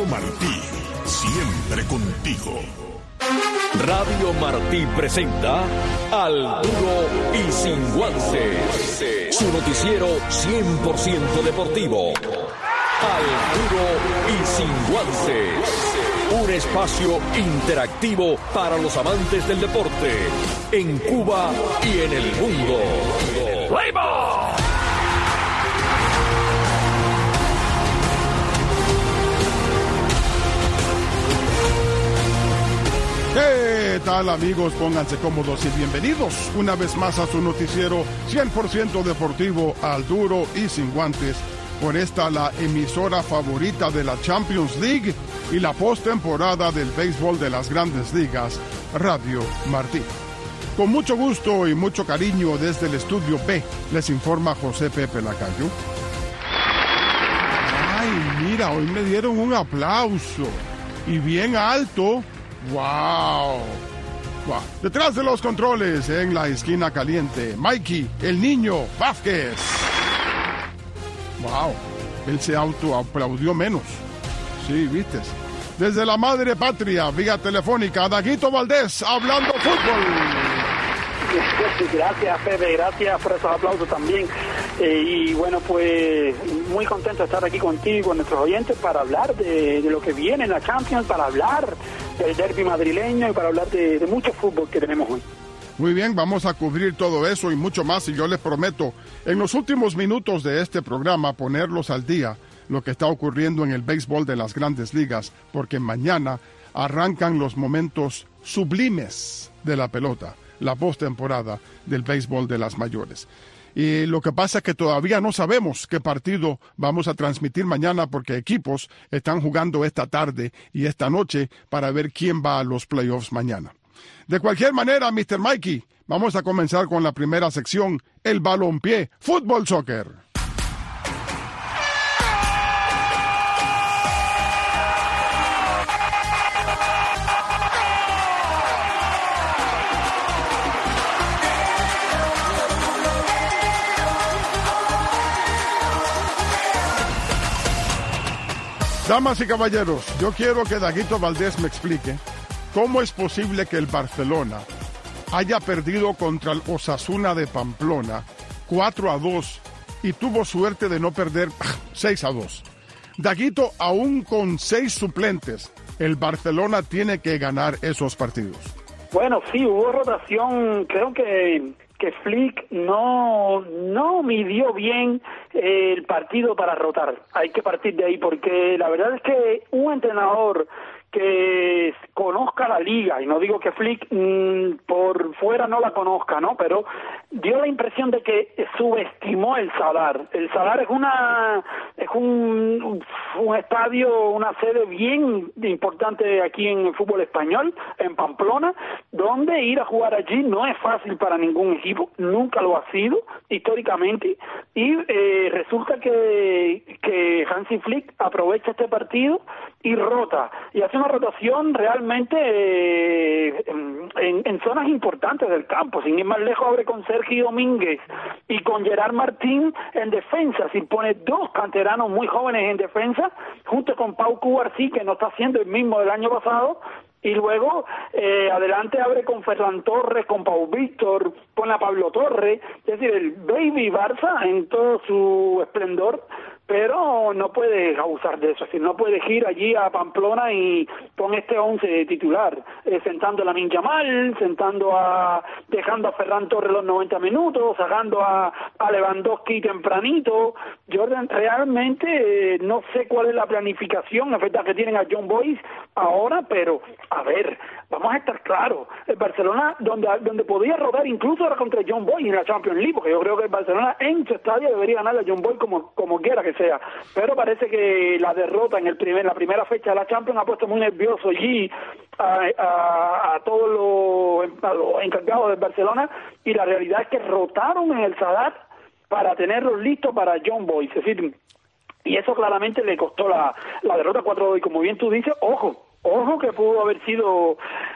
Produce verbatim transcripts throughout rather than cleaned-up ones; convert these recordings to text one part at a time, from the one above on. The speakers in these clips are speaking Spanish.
Radio Martí, siempre contigo. Radio Martí presenta Al Duro y Sin Guantes, su noticiero cien por ciento deportivo. Al Duro y Sin Guantes, un espacio interactivo para los amantes del deporte en Cuba y en el mundo. ¡Play ball! ¿Qué tal, amigos? Pónganse cómodos y bienvenidos una vez más a su noticiero cien por ciento deportivo Al Duro y Sin Guantes. Por esta, la emisora favorita de la Champions League y la postemporada del béisbol de las Grandes Ligas, Radio Martí. Con mucho gusto y mucho cariño desde el Estudio B, les informa José Pepe Lacayo. Ay, mira, hoy me dieron un aplauso, y bien alto. ¡Wow! ¡Wow! Detrás de los controles, en la esquina caliente, Mikey, el niño Vázquez. ¡Wow! Él se autoaplaudió menos. Sí, viste. Desde la madre patria, vía telefónica, Daguito Valdés, hablando fútbol. Gracias, Pepe, gracias por esos aplausos también. Eh, y bueno, pues muy contento de estar aquí contigo, con nuestros oyentes, para hablar de, de lo que viene en la Champions, para hablar del derbi madrileño y para hablar de, de mucho fútbol que tenemos hoy. Muy bien, vamos a cubrir todo eso y mucho más, y yo les prometo, en los últimos minutos de este programa, ponerlos al día, lo que está ocurriendo en el béisbol de las Grandes Ligas, porque mañana arrancan los momentos sublimes de la pelota, la postemporada del béisbol de las mayores. Y lo que pasa es que todavía no sabemos qué partido vamos a transmitir mañana, porque equipos están jugando esta tarde y esta noche para ver quién va a los playoffs mañana. De cualquier manera, mister Mikey, vamos a comenzar con la primera sección, el balompié, fútbol soccer. Damas y caballeros, yo quiero que Daguito Valdés me explique cómo es posible que el Barcelona haya perdido contra el Osasuna de Pamplona cuatro a dos y tuvo suerte de no perder seis a dos. Daguito, aún con seis suplentes, el Barcelona tiene que ganar esos partidos. Bueno, sí, hubo rotación, creo que... que Flick no, no midió bien el partido para rotar. Hay que partir de ahí, porque la verdad es que un entrenador que conozca la liga, y no digo que Flick mmm, por fuera no la conozca, ¿no? Pero dio la impresión de que subestimó el Sadar. El Sadar es una es un, un estadio, una sede bien importante aquí en el fútbol español, en Pamplona, donde ir a jugar allí no es fácil para ningún equipo, nunca lo ha sido históricamente, y eh, resulta que, que Hansi Flick aprovecha este partido y rota, y hace una rotación realmente eh, en, en zonas importantes del campo. Sin ir más lejos, abre con Sergio Domínguez y con Gerard Martín en defensa. Si pone dos canteranos muy jóvenes en defensa, junto con Pau Cubarsí, que no está siendo el mismo del año pasado, y luego eh, adelante abre con Ferran Torres, con Pau Víctor, con la Pablo Torres, es decir, el Baby Barça en todo su esplendor, pero no puedes abusar de eso, es decir, no puedes ir allí a Pamplona y pon este once titular, eh, sentando a Lamine Yamal, sentando a, dejando a Ferran Torres los noventa minutos, sacando a, a Lewandowski tempranito. Jordan, realmente eh, no sé cuál es la planificación, es verdad que tienen a John Boyce ahora, pero a ver, vamos a estar claros, el Barcelona, donde donde podía rodar incluso era contra John Boyce en la Champions League, porque yo creo que el Barcelona en su estadio debería ganar a John Boyce como, como quiera que sea, pero parece que la derrota en el primer, la primera fecha de la Champions ha puesto muy nervioso allí a, a, a todos los, a los encargados del Barcelona, y la realidad es que rotaron en el Sadar para tenerlos listos para John Boyce, es decir, y eso claramente le costó la, la derrota cuatro a dos, y como bien tú dices, ojo, Ojo que pudo haber sido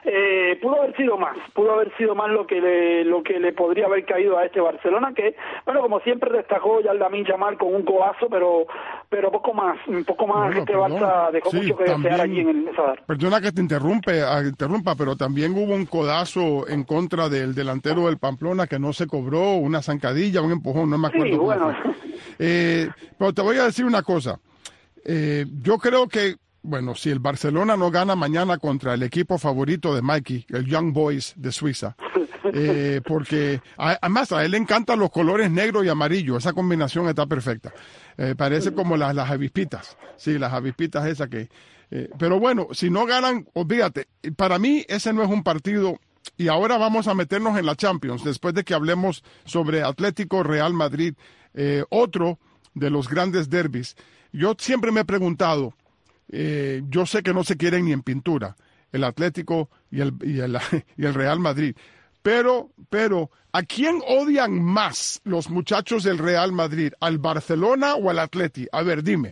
eh, pudo haber sido más, pudo haber sido más lo que le, lo que le podría haber caído a este Barcelona, que, bueno, como siempre destacó ya el Lamine Yamal con un codazo, pero pero poco más, un poco más. Bueno, este perdón. Barça dejó sí, mucho que también, desear allí en el Sadar. Perdona que te interrumpe, interrumpa, pero también hubo un codazo en contra del delantero del Pamplona que no se cobró, una zancadilla, un empujón, no me acuerdo. Sí, bueno. Eh, pero te voy a decir una cosa, eh, yo creo que, bueno, si el Barcelona no gana mañana contra el equipo favorito de Mikey, el Young Boys de Suiza, eh, porque además a él le encantan los colores negro y amarillo, esa combinación está perfecta. Eh, parece como las, las avispitas, sí, las avispitas esas que... Eh, pero bueno, si no ganan, olvídate, para mí ese no es un partido, y ahora vamos a meternos en la Champions, después de que hablemos sobre Atlético Real Madrid, eh, otro de los grandes derbis. Yo siempre me he preguntado, eh, yo sé que no se quieren ni en pintura, el Atlético y el, y el, y el Real Madrid, pero, pero, ¿a quién odian más los muchachos del Real Madrid? ¿Al Barcelona o al Atleti? A ver, dime.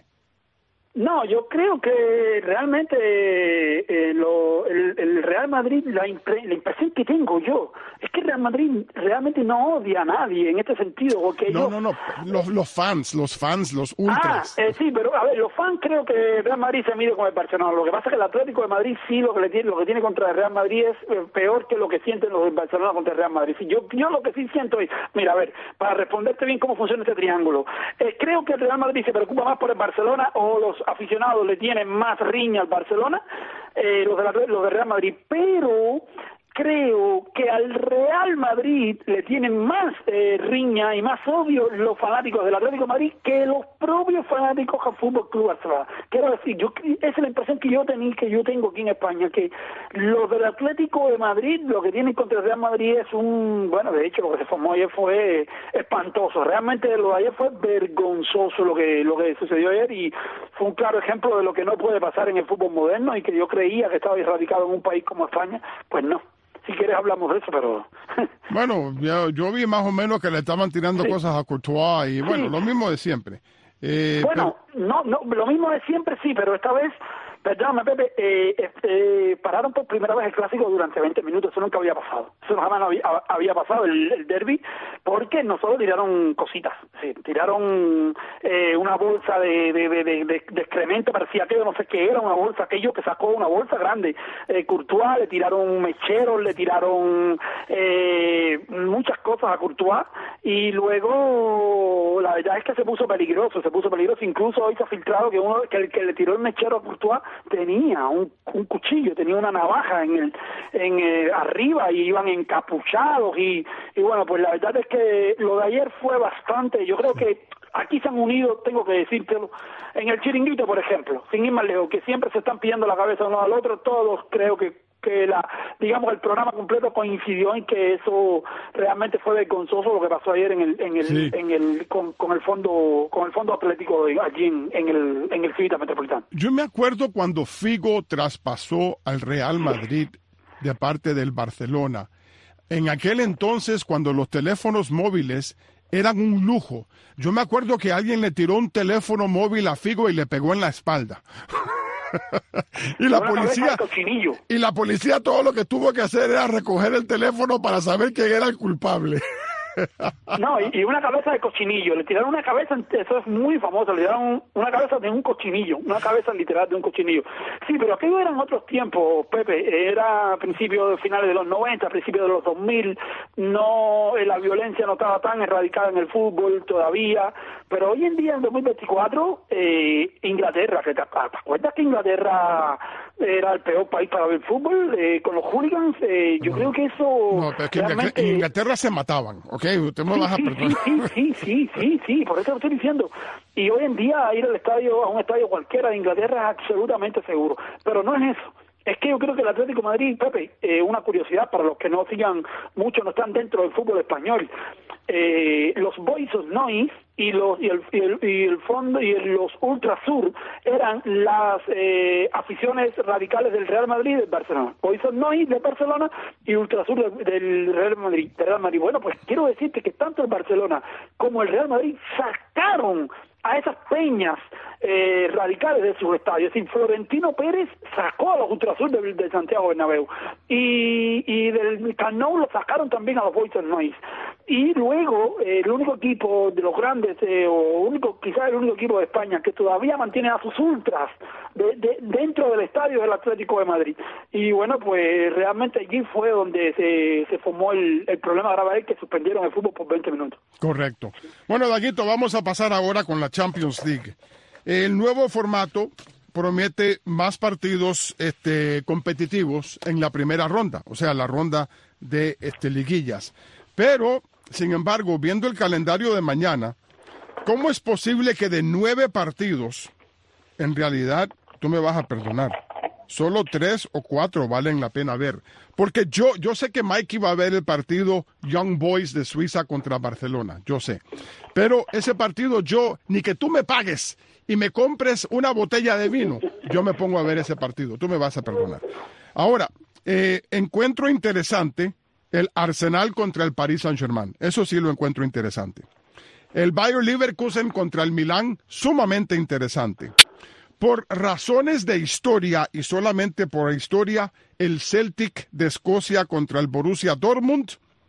No, yo creo que realmente eh, lo, el, el Real Madrid, la, impre, la impresión que tengo yo, es que el Real Madrid realmente no odia a nadie en este sentido. Porque no, yo, no, no, los, los fans, los fans, los ultras. Ah, eh, sí, pero a ver, los fans creo que el Real Madrid se mide con el Barcelona. Lo que pasa es que el Atlético de Madrid sí lo que le tiene, lo que tiene contra el Real Madrid es eh, peor que lo que sienten los del Barcelona contra el Real Madrid. Sí, yo, yo lo que sí siento es, mira, a ver, para responderte bien cómo funciona este triángulo, eh, creo que el Real Madrid se preocupa más por el Barcelona o los aficionados le tienen más riña al Barcelona, eh, los, de la, los de Real Madrid, pero creo que al Real Madrid le tienen más eh, riña y más odio los fanáticos del Atlético de Madrid que los propios fanáticos del Fútbol Club Barcelona. Quiero decir, yo esa es la impresión que yo tenía, que yo tengo aquí en España, que los del Atlético de Madrid lo que tienen contra el Real Madrid es un, bueno, de hecho lo que se formó ayer fue espantoso. Realmente lo de ayer fue vergonzoso lo que lo que sucedió ayer, y fue un claro ejemplo de lo que no puede pasar en el fútbol moderno y que yo creía que estaba erradicado en un país como España. Pues no. Si quieres hablamos de eso, pero... Bueno, yo, yo vi más o menos que le estaban tirando sí. cosas a Courtois y bueno, sí. lo mismo de siempre. Eh, bueno, pero... no, no, lo mismo de siempre sí, pero esta vez, perdóname Pepe, eh, eh, pararon por primera vez el Clásico durante veinte minutos, eso nunca había pasado. Eso jamás no había, había pasado el, el derbi, porque no solo tiraron cositas, sí, tiraron eh, una bolsa de, de, de, de, de excremento, parecía que no sé qué era, una bolsa, aquello que sacó una bolsa grande. Eh, Courtois, le tiraron mecheros, le tiraron eh, muchas cosas a Courtois, y luego la verdad es que se puso peligroso, se puso peligroso, incluso hoy se ha filtrado que uno que el que le tiró el mechero a Courtois tenía un, un cuchillo, tenía una navaja en el en eh, arriba, y iban encapuchados, y, y bueno, pues la verdad es que lo de ayer fue bastante, yo creo que aquí se han unido, tengo que decírtelo, en el Chiringuito, por ejemplo, sin ir más lejos, que siempre se están pidiendo la cabeza uno al otro, todos creo que que la, digamos, el programa completo coincidió en que eso realmente fue vergonzoso lo que pasó ayer en el, en el, sí. en el, con, con el fondo, con el fondo atlético de, allí en, en el, en el Civita Metropolitano. Yo me acuerdo cuando Figo traspasó al Real Madrid de parte del Barcelona. En aquel entonces, cuando los teléfonos móviles eran un lujo, yo me acuerdo que alguien le tiró un teléfono móvil a Figo y le pegó en la espalda. y la policía y la policía todo lo que tuvo que hacer era recoger el teléfono para saber quién era el culpable. No, y, y una cabeza de cochinillo, le tiraron una cabeza, eso es muy famoso, le tiraron una cabeza de un cochinillo, una cabeza literal de un cochinillo. Sí, pero aquello eran otros tiempos, Pepe, era a principios, finales de los noventa, a principios de los dos mil, no, la violencia no estaba tan erradicada en el fútbol todavía, pero hoy en día, en dos mil veinticuatro, eh, Inglaterra, ¿te, ¿te acuerdas que Inglaterra era el peor país para ver fútbol, eh, con los hooligans? Eh, yo no, creo que eso... No, pero es que realmente... en Inglaterra se mataban, ¿ok? Usted me sí, vas a sí, perdonar. Sí, sí, sí, sí, sí, por eso lo estoy diciendo. Y hoy en día ir al estadio, a un estadio cualquiera de Inglaterra es absolutamente seguro. Pero no es eso. Es que yo creo que el Atlético de Madrid, Pepe, eh, una curiosidad para los que no sigan mucho, no están dentro del fútbol español. Eh, los Boys of Noise, y los y el, y el, y el fondo y el, los Ultrasur eran las eh, aficiones radicales del Real Madrid y del Barcelona. Hoy son Nois de Barcelona y Ultrasur del, del Real Madrid, del Real Madrid. Bueno, pues quiero decirte que tanto el Barcelona como el Real Madrid sacaron a esas peñas eh, radicales de sus estadios. Es decir, Florentino Pérez sacó a los Ultrasur de, de Santiago Bernabéu y, y del Camp Nou lo sacaron también a los Boys of Noise. Y luego eh, el único equipo de los grandes, eh, o único quizás el único equipo de España que todavía mantiene a sus ultras de, de, dentro del estadio del Atlético de Madrid. Y bueno, pues realmente allí fue donde se, se formó el, el problema grave, que suspendieron el fútbol por veinte minutos. Correcto. Bueno, Daguito, vamos a pasar ahora con la Champions League. El nuevo formato promete más partidos este, competitivos en la primera ronda, o sea, la ronda de este, liguillas. Pero, sin embargo, viendo el calendario de mañana, ¿cómo es posible que de nueve partidos, en realidad, tú me vas a perdonar, solo tres o cuatro valen la pena ver? Porque yo, yo sé que Mikey va a ver el partido Young Boys de Suiza contra Barcelona, yo sé. Pero ese partido yo, ni que tú me pagues y me compres una botella de vino, yo me pongo a ver ese partido, tú me vas a perdonar. Ahora, eh, encuentro interesante el Arsenal contra el Paris Saint-Germain, eso sí lo encuentro interesante. El Bayer Leverkusen contra el Milán, sumamente interesante. Por razones de historia y solamente por historia, el Celtic de Escocia contra el Borussia Dortmund.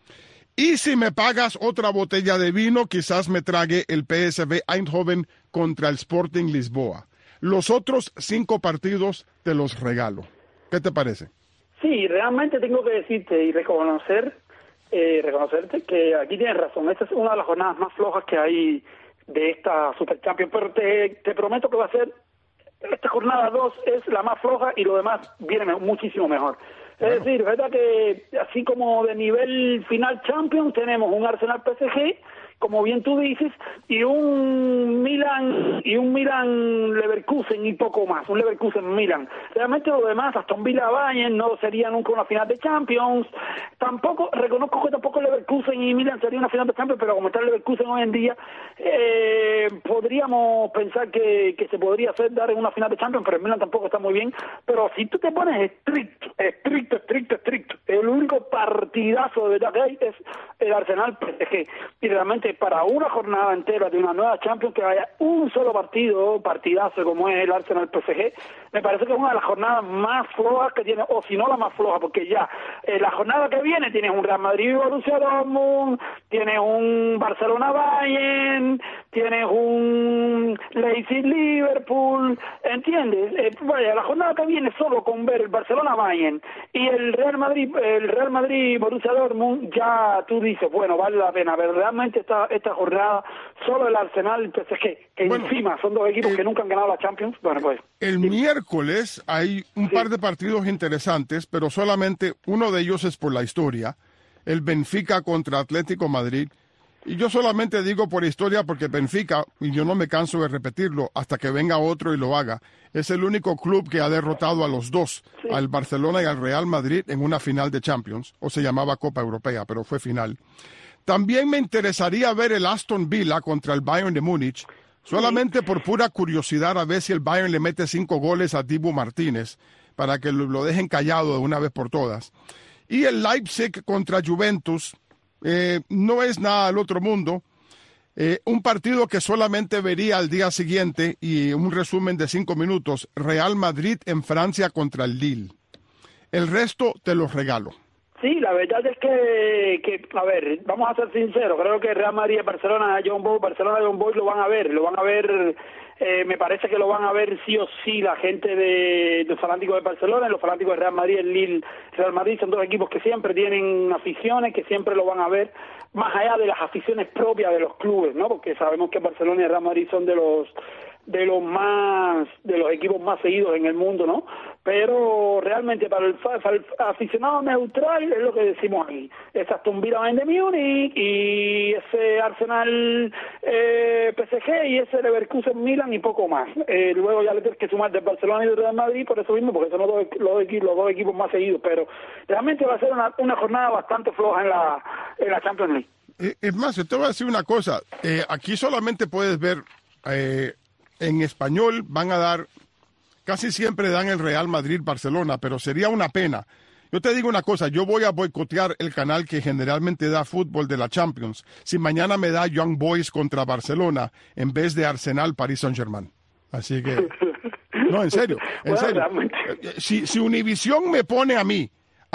Y si me pagas otra botella de vino, quizás me trague el P S V Eindhoven contra el Sporting Lisboa. Los otros cinco partidos te los regalo. ¿Qué te parece? Sí, realmente tengo que decirte y reconocer, eh, reconocerte que aquí tienes razón. Esta es una de las jornadas más flojas que hay de esta Super Champions, pero te, te prometo que va a ser, esta jornada dos es la más floja y lo demás viene muchísimo mejor. Es bueno. decir, verdad que así como de nivel final Champions tenemos un Arsenal P S G, como bien tú dices, y un Milan y un Milan Leverkusen y poco más, un Leverkusen Milan. Realmente lo demás, Aston Villa Bayern no sería nunca una final de Champions. Tampoco, reconozco que tampoco Leverkusen y Milan sería una final de Champions, pero como está el Leverkusen hoy en día, eh, podríamos pensar que, que se podría hacer dar en una final de Champions, pero el Milan tampoco está muy bien. Pero si tú te pones estricto, estricto, estricto, estricto, el único partidazo de verdad que hay es el Arsenal P S G. Y realmente para una jornada entera de una nueva Champions que haya un solo partido, partidazo como es el Arsenal P S G, me parece que es una de las jornadas más flojas que tiene, o si no la más floja, porque ya eh, la jornada que viene tienes un Real Madrid Borussia Dortmund, tienes un Barcelona Bayern, tienes un Leipzig Liverpool, ¿entiendes? Eh, vaya, la jornada que viene solo con ver el Barcelona Bayern y el Real Madrid el Real Madrid Borussia Dortmund, ya tú dices, bueno, vale la pena, pero realmente esta esta jornada solo el Arsenal y el P S G, que bueno, encima son dos equipos el, que nunca han ganado la Champions. Bueno, pues el sí. miércoles hay un sí. par de partidos interesantes, pero solamente uno de ellos es por la historia, el Benfica contra Atlético Madrid. Y yo solamente digo por historia porque Benfica, y yo no me canso de repetirlo hasta que venga otro y lo haga, es el único club que ha derrotado a los dos, sí. al Barcelona y al Real Madrid en una final de Champions, o se llamaba Copa Europea, pero fue final. También me interesaría ver el Aston Villa contra el Bayern de Múnich, solamente por pura curiosidad a ver si el Bayern le mete cinco goles a Dibu Martínez para que lo, lo dejen callado de una vez por todas. Y el Leipzig contra Juventus, eh, no es nada del otro mundo, eh, un partido que solamente vería al día siguiente y un resumen de cinco minutos, Real Madrid en Francia contra el Lille. El resto te los regalo. Sí, la verdad es que, que, a ver, vamos a ser sinceros, creo que Real Madrid, Barcelona, John Boy, Barcelona, John Boy lo van a ver, lo van a ver, eh, me parece que lo van a ver sí o sí la gente de, de los fanáticos de Barcelona y los fanáticos de Real Madrid, el Lille, Real Madrid son dos equipos que siempre tienen aficiones, que siempre lo van a ver, más allá de las aficiones propias de los clubes, ¿no? Porque sabemos que Barcelona y Real Madrid son de los de los más de los equipos más seguidos en el mundo, ¿no? Pero realmente para el, para el aficionado neutral es lo que decimos ahí, es Aston Villa Bayern de Múnich y ese Arsenal eh, P S G y ese Leverkusen Milan y poco más. Eh, luego ya le tienes que sumar del Barcelona y del Real Madrid por eso mismo, porque son los dos, los, dos equipos, los dos equipos más seguidos, pero realmente va a ser una, una jornada bastante floja en la en la Champions League. Es más, yo te voy a decir una cosa. Eh, aquí solamente puedes ver, eh, en español van a dar, casi siempre dan el Real Madrid-Barcelona, pero sería una pena. Yo te digo una cosa, yo voy a boicotear el canal que generalmente da fútbol de la Champions si mañana me da Young Boys contra Barcelona en vez de Arsenal-Paris Saint-Germain. Así que, no, en serio, en serio. Si, si Univision me pone a mí,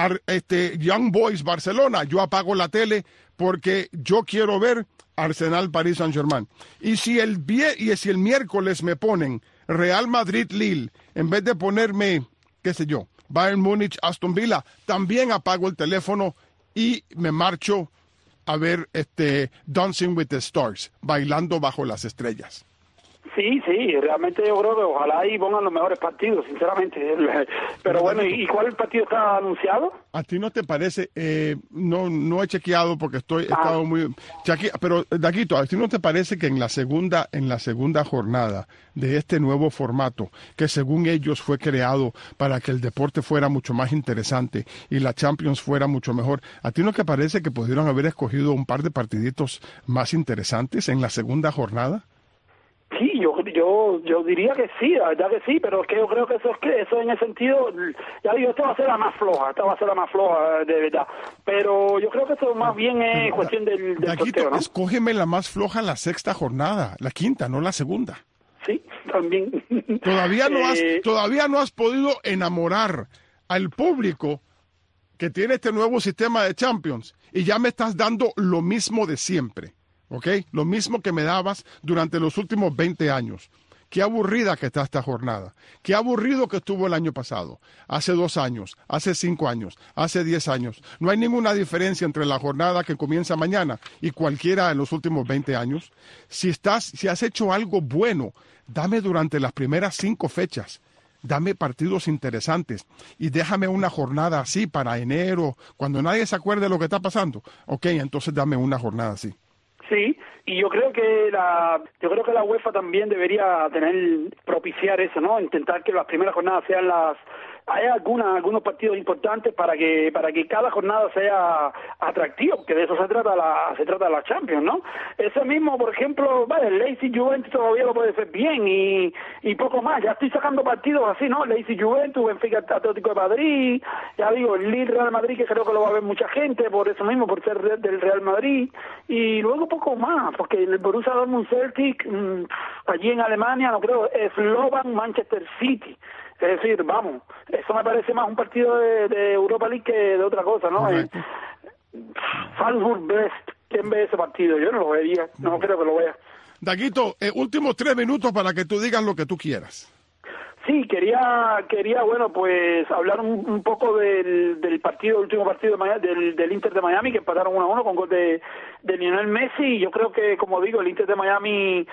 este Young Boys Barcelona, yo apago la tele porque yo quiero ver Arsenal Paris Saint-Germain. Y si el vie y si el miércoles me ponen Real Madrid Lille, en vez de ponerme, qué sé yo, Bayern Múnich Aston Villa, también apago el teléfono y me marcho a ver este Dancing with the Stars, bailando bajo las estrellas. Sí, sí, realmente yo creo que ojalá ahí pongan los mejores partidos, sinceramente. Pero bueno, ¿y cuál partido está anunciado? ¿A ti no te parece? Eh, no no he chequeado porque estoy he estado ah. muy cheque, pero Daguito, ¿a ti no te parece que en la segunda en la segunda jornada de este nuevo formato, que según ellos fue creado para que el deporte fuera mucho más interesante y la Champions fuera mucho mejor, ¿a ti no te parece que pudieron haber escogido un par de partiditos más interesantes en la segunda jornada? Sí, yo yo yo diría que sí, la verdad que sí, pero es que yo creo que eso es que eso en ese sentido, ya digo, esta va a ser la más floja, esta va a ser la más floja de verdad, pero yo creo que eso más bien es pero, cuestión del, del Daguito, sorteo, ¿no? Escógeme la más floja la sexta jornada, la quinta, no la segunda. Sí, también. Todavía no has eh... todavía no has podido enamorar al público que tiene este nuevo sistema de Champions y ya me estás dando lo mismo de siempre. ¿Ok? Lo mismo que me dabas durante los últimos veinte años. Qué aburrida que está esta jornada. Qué aburrido que estuvo el año pasado. Hace dos años, hace cinco años, hace diez años. No hay ninguna diferencia entre la jornada que comienza mañana y cualquiera en los últimos veinte años. Si estás, si has hecho algo bueno, dame durante las primeras cinco fechas. Dame partidos interesantes y déjame una jornada así para enero, cuando nadie se acuerde de lo que está pasando. Ok, entonces dame una jornada así. Sí, y yo creo que la yo creo que la UEFA también debería tener propiciar eso, ¿no? Intentar que las primeras jornadas sean las hay algunas algunos partidos importantes para que para que cada jornada sea atractivo, porque de eso se trata la se trata la Champions, ¿no? Ese mismo, por ejemplo, vale, el Leipzig Juventus todavía lo puede hacer bien y y poco más. Ya estoy sacando partidos así, ¿no? Leipzig Juventus, Benfica Atlético de Madrid, ya digo, el Lille Real Madrid, que creo que lo va a ver mucha gente por eso mismo, por ser del Real Madrid, y luego poco más, porque el Borussia Dortmund Celtic mmm, allí en Alemania, no creo, Slovan Manchester City. Es decir, vamos, eso me parece más un partido de, de Europa League que de otra cosa, ¿no? Eh, Salzburg Brest, ¿quién ve ese partido? Yo no lo vería, no creo que lo vea. Daguito, eh, últimos tres minutos para que tú digas lo que tú quieras. Sí, quería, quería bueno, pues hablar un, un poco del, del partido, el último partido de Miami, del, del Inter de Miami, que empataron uno a uno con gol de, de Lionel Messi, y yo creo que, como digo, el Inter de Miami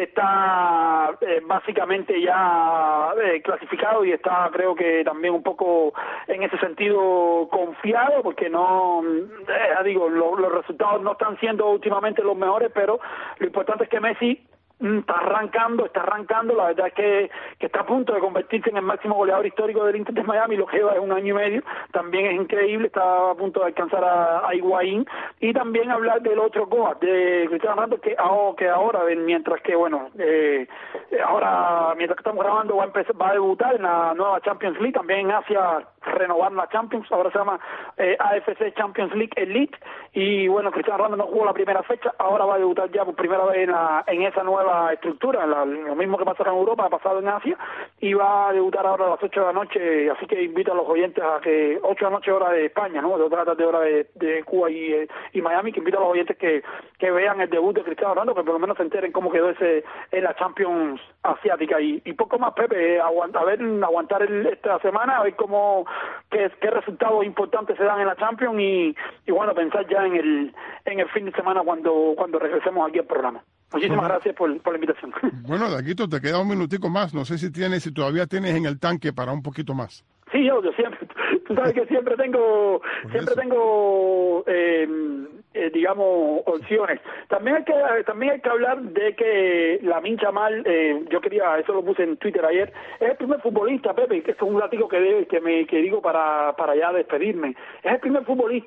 está eh, básicamente ya eh, clasificado y está, creo que también un poco en ese sentido confiado, porque no, eh, digo, lo, los resultados no están siendo últimamente los mejores, pero lo importante es que Messi está arrancando, está arrancando, la verdad es que, que está a punto de convertirse en el máximo goleador histórico del Inter de Miami, lo que lleva es un año y medio, también es increíble, está a punto de alcanzar a, a Higuaín, y también hablar del otro Goat, de Cristiano Ronaldo, que, oh, que ahora, mientras que, bueno, eh, ahora, mientras que estamos grabando, va a empezar, va a debutar en la nueva Champions League, también en Asia, renovar la Champions, ahora se llama eh, A F C Champions League Elite, y bueno, Cristiano Ronaldo no jugó la primera fecha, ahora va a debutar ya por primera vez en, la, en esa nueva estructura, la, lo mismo que pasó en Europa, ha pasado en Asia, y va a debutar ahora a las ocho de la noche, así que invito a los oyentes a que, ocho de la noche hora de España, ¿no? De otra tarde hora de, de Cuba y, eh, y Miami, que invito a los oyentes que, que vean el debut de Cristiano Ronaldo, que por lo menos se enteren cómo quedó ese en la Champions asiática, y, y poco más, Pepe, aguanta, a ver, aguantar el, esta semana, a ver cómo, qué, qué resultados importantes se dan en la Champions, y, y bueno, pensar ya en el, en el fin de semana cuando, cuando regresemos aquí al programa. Muchísimas bueno, gracias por, por la invitación. Bueno, Daguito, te queda un minutico más. No sé si tienes, si todavía tienes en el tanque para un poquito más. Sí, yo, yo siempre, tú sabes que siempre tengo, por siempre eso. tengo, eh, eh, digamos, opciones. También hay que, también hay que hablar de que Lamine Yamal, eh, yo quería, eso lo puse en Twitter ayer, es el primer futbolista, Pepe, que es un látigo que, de, que me, que digo para, para ya despedirme, es el primer futbolista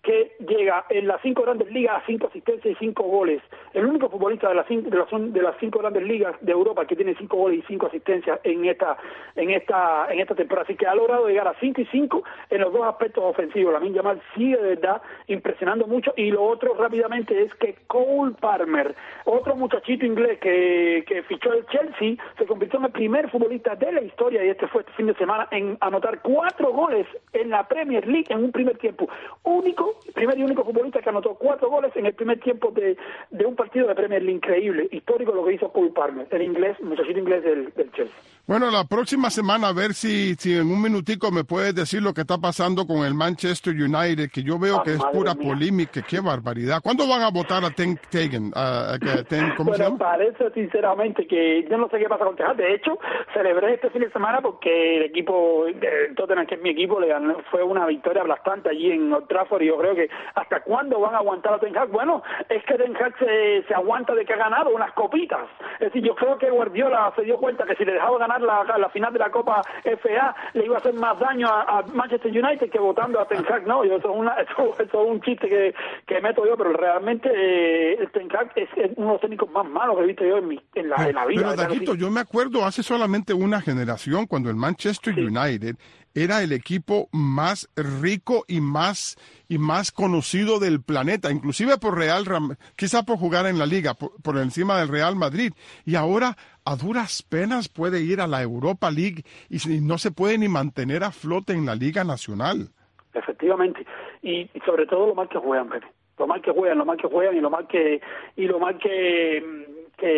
que llega en las cinco grandes ligas a cinco asistencias y cinco goles. El único futbolista de las cinco, de las, de las cinco grandes ligas de Europa que tiene cinco goles y cinco asistencias en esta en esta en esta temporada. Así que ha logrado llegar a cinco y cinco en los dos aspectos ofensivos. Lamine Yamal sigue de verdad impresionando mucho. Y lo otro rápidamente es que Cole Palmer, otro muchachito inglés que, que fichó el Chelsea, se convirtió en el primer futbolista de la historia, y este fue este fin de semana, en anotar cuatro goles en la Premier League en un primer tiempo. Único, primer y único futbolista que anotó cuatro goles en el primer tiempo de, de un partido de Premier League. Increíble, histórico lo que hizo Cole Palmer, el inglés, el muchachito inglés del, del Chelsea. Bueno, la próxima semana a ver si, si en un minutico me puedes decir lo que está pasando con el Manchester United, que yo veo ah, que es pura mía. polémica, qué barbaridad. ¿Cuándo van a votar a Ten Stegen? Uh, ten, ¿cómo bueno, se llama? Parece sinceramente que yo no sé qué pasa con Ten. De hecho, celebré este fin de semana porque el equipo de Tottenham, que es mi equipo, le ganó, fue una victoria aplastante allí en Old Trafford, y yo creo que ¿hasta cuándo van a aguantar a Ten Hag? Bueno, es que Ten Hag se, se aguanta de que ha ganado unas copitas. Es decir, yo creo que Guardiola se dio cuenta que si le dejaba ganar La, la final de la Copa F A le iba a hacer más daño a, a Manchester United que votando a Ten Hag. No, yo, eso, es una, eso, eso es un chiste que, que meto yo, pero realmente eh, Ten Hag es, es uno de los técnicos más malos que he visto yo en, mi, en, la, pero, en la vida. Pero, Daguito, yo me acuerdo hace solamente una generación cuando el Manchester sí. United era el equipo más rico y más y más conocido del planeta, inclusive por Real, quizá por jugar en la liga, por, por encima del Real Madrid. Y ahora a duras penas puede ir a la Europa League y no se puede ni mantener a flote en la Liga Nacional. Efectivamente, y, y sobre todo lo mal que juegan, Pepe. Lo mal que juegan, lo mal que juegan y lo mal que y lo mal que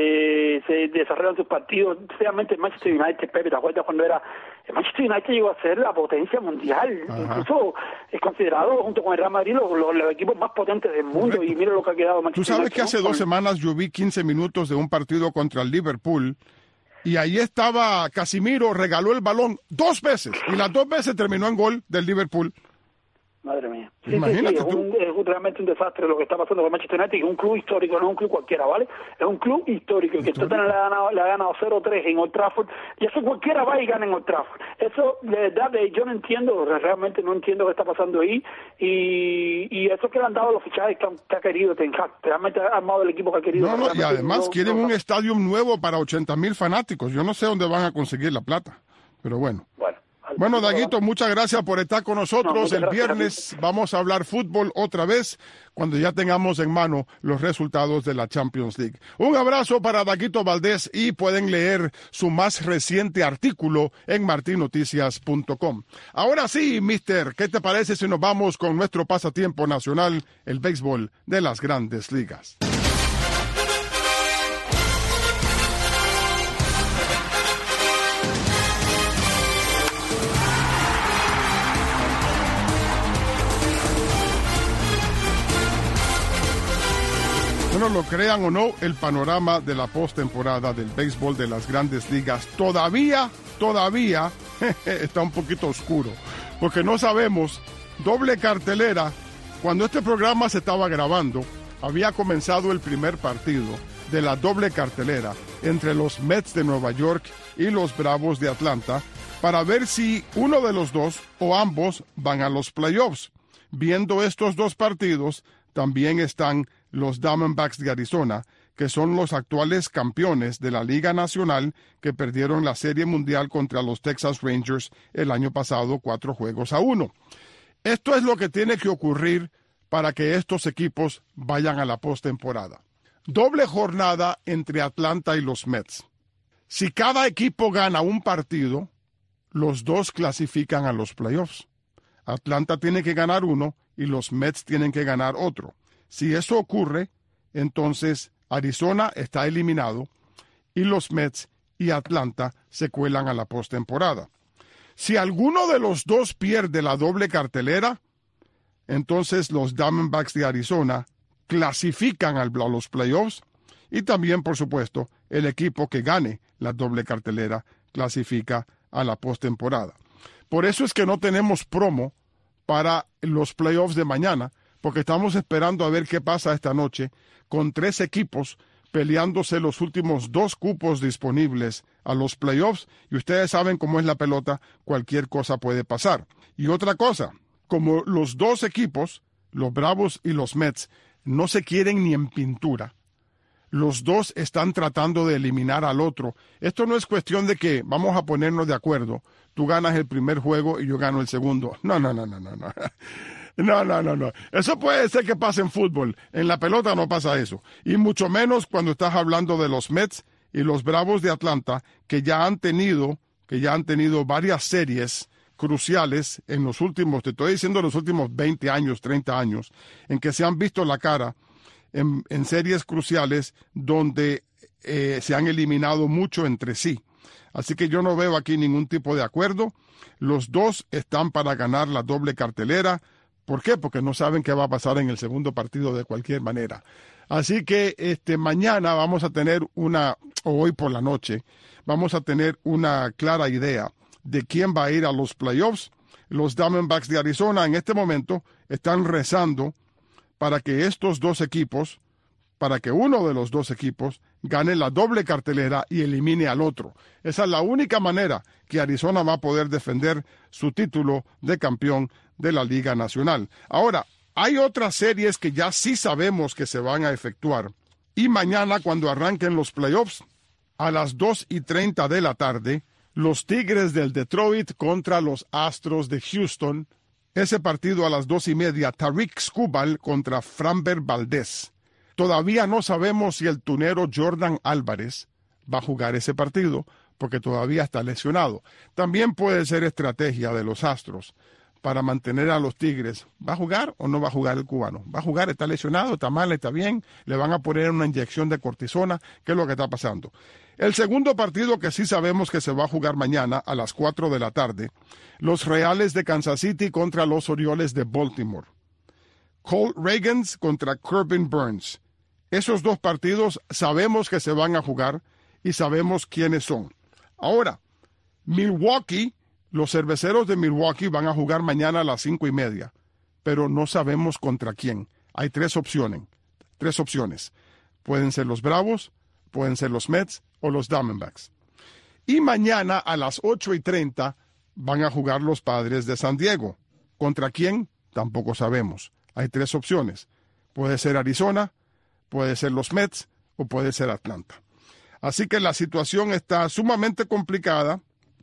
que se desarrollan sus partidos, especialmente el Manchester United, Pepe, ¿te acuerdas cuando era el Manchester United llegó a ser la potencia mundial? Ajá. Incluso es considerado junto con el Real Madrid los, los, los equipos más potentes del mundo. Correcto. Y mira lo que ha quedado Manchester United. Tú sabes United, que hace ¿no? dos semanas yo vi quince minutos de un partido contra el Liverpool y ahí estaba Casimiro, regaló el balón dos veces y las dos veces terminó en gol del Liverpool. Madre mía. Sí, Imagínate sí, sí, es, un, es realmente un desastre lo que está pasando con Manchester United, que es un club histórico, no es un club cualquiera, ¿vale? Es un club histórico, que Tottenham le ha ganado, le ha ganado cero tres en Old Trafford, y eso cualquiera va y gana en Old Trafford. Eso, de verdad, yo no entiendo, realmente no entiendo qué está pasando ahí, y, y eso que le han dado los fichajes que, han, que ha querido Ten Hag, realmente ha armado el equipo que ha querido. No, no, y además no, quieren no, un estadio nuevo para ochenta mil fanáticos, yo no sé dónde van a conseguir la plata, pero bueno. Bueno. Bueno, Daguito, muchas gracias por estar con nosotros. No, el viernes vamos a hablar fútbol otra vez cuando ya tengamos en mano los resultados de la Champions League. Un abrazo para Daguito Valdés y pueden leer su más reciente artículo en martin noticias punto com. Ahora sí, mister, ¿qué te parece si nos vamos con nuestro pasatiempo nacional, el béisbol de las Grandes Ligas? Bueno, lo crean o no, el panorama de la postemporada del béisbol de las Grandes Ligas todavía, todavía está un poquito oscuro, porque no sabemos, doble cartelera. Cuando este programa se estaba grabando, había comenzado el primer partido de la doble cartelera entre los Mets de Nueva York y los Bravos de Atlanta, para ver si uno de los dos o ambos van a los playoffs. Viendo estos dos partidos, también están los Diamondbacks de Arizona, que son los actuales campeones de la Liga Nacional, que perdieron la Serie Mundial contra los Texas Rangers el año pasado, cuatro juegos a uno. Esto es lo que tiene que ocurrir para que estos equipos vayan a la postemporada. Doble jornada entre Atlanta y los Mets. Si cada equipo gana un partido, los dos clasifican a los playoffs. Atlanta tiene que ganar uno y los Mets tienen que ganar otro. Si eso ocurre, entonces Arizona está eliminado y los Mets y Atlanta se cuelan a la postemporada. Si alguno de los dos pierde la doble cartelera, entonces los Diamondbacks de Arizona clasifican a los playoffs y también, por supuesto, el equipo que gane la doble cartelera clasifica a la postemporada. Por eso es que no tenemos promo para los playoffs de mañana, porque estamos esperando a ver qué pasa esta noche con tres equipos peleándose los últimos dos cupos disponibles a los playoffs, y ustedes saben cómo es la pelota, cualquier cosa puede pasar. Y otra cosa, como los dos equipos los Bravos y los Mets, no se quieren ni en pintura. Los dos están tratando de eliminar al otro. Esto no es cuestión de que vamos a ponernos de acuerdo. Tú ganas el primer juego y yo gano el segundo. No, no, no, no, no, no. No, no, no, no. Eso puede ser que pase en fútbol. En la pelota no pasa eso. Y mucho menos cuando estás hablando de los Mets y los Bravos de Atlanta, que ya han tenido, que ya han tenido varias series cruciales en los últimos, te estoy diciendo los últimos veinte años, treinta años, en que se han visto la cara en, en series cruciales donde eh, se han eliminado mucho entre sí. Así que yo no veo aquí ningún tipo de acuerdo. Los dos están para ganar la doble cartelera. ¿Por qué? Porque no saben qué va a pasar en el segundo partido de cualquier manera. Así que este mañana vamos a tener una, o hoy por la noche, vamos a tener una clara idea de quién va a ir a los playoffs. Los Diamondbacks de Arizona en este momento están rezando para que estos dos equipos, para que uno de los dos equipos gane la doble cartelera y elimine al otro. Esa es la única manera que Arizona va a poder defender su título de campeón de la Liga Nacional. Ahora, hay otras series que ya sí sabemos que se van a efectuar. Y mañana, cuando arranquen los playoffs, a las dos y treinta de la tarde, los Tigres del Detroit contra los Astros de Houston. Ese partido a las dos y media, Tarik Skubal contra Framber Valdez. Todavía no sabemos si el tunero Jordan Álvarez va a jugar ese partido, porque todavía está lesionado. También puede ser estrategia de los Astros para mantener a los Tigres. ¿Va a jugar o no va a jugar el cubano? ¿Va a jugar? ¿Está lesionado? ¿Está mal? ¿Está bien? ¿Le van a poner una inyección de cortisona? ¿Qué es lo que está pasando? El segundo partido que sí sabemos que se va a jugar mañana a las cuatro de la tarde, los Reales de Kansas City contra los Orioles de Baltimore. Cole Ragans contra Corbin Burns. Esos dos partidos sabemos que se van a jugar y sabemos quiénes son. Ahora, Milwaukee, los cerveceros de Milwaukee van a jugar mañana a las cinco y media, pero no sabemos contra quién. Hay tres opciones. Tres opciones. Pueden ser los Bravos, pueden ser los Mets o los Diamondbacks. Y mañana a las ocho y treinta van a jugar los Padres de San Diego. ¿Contra quién? Tampoco sabemos. Hay tres opciones. Puede ser Arizona, puede ser los Mets o puede ser Atlanta. Así que la situación está sumamente complicada,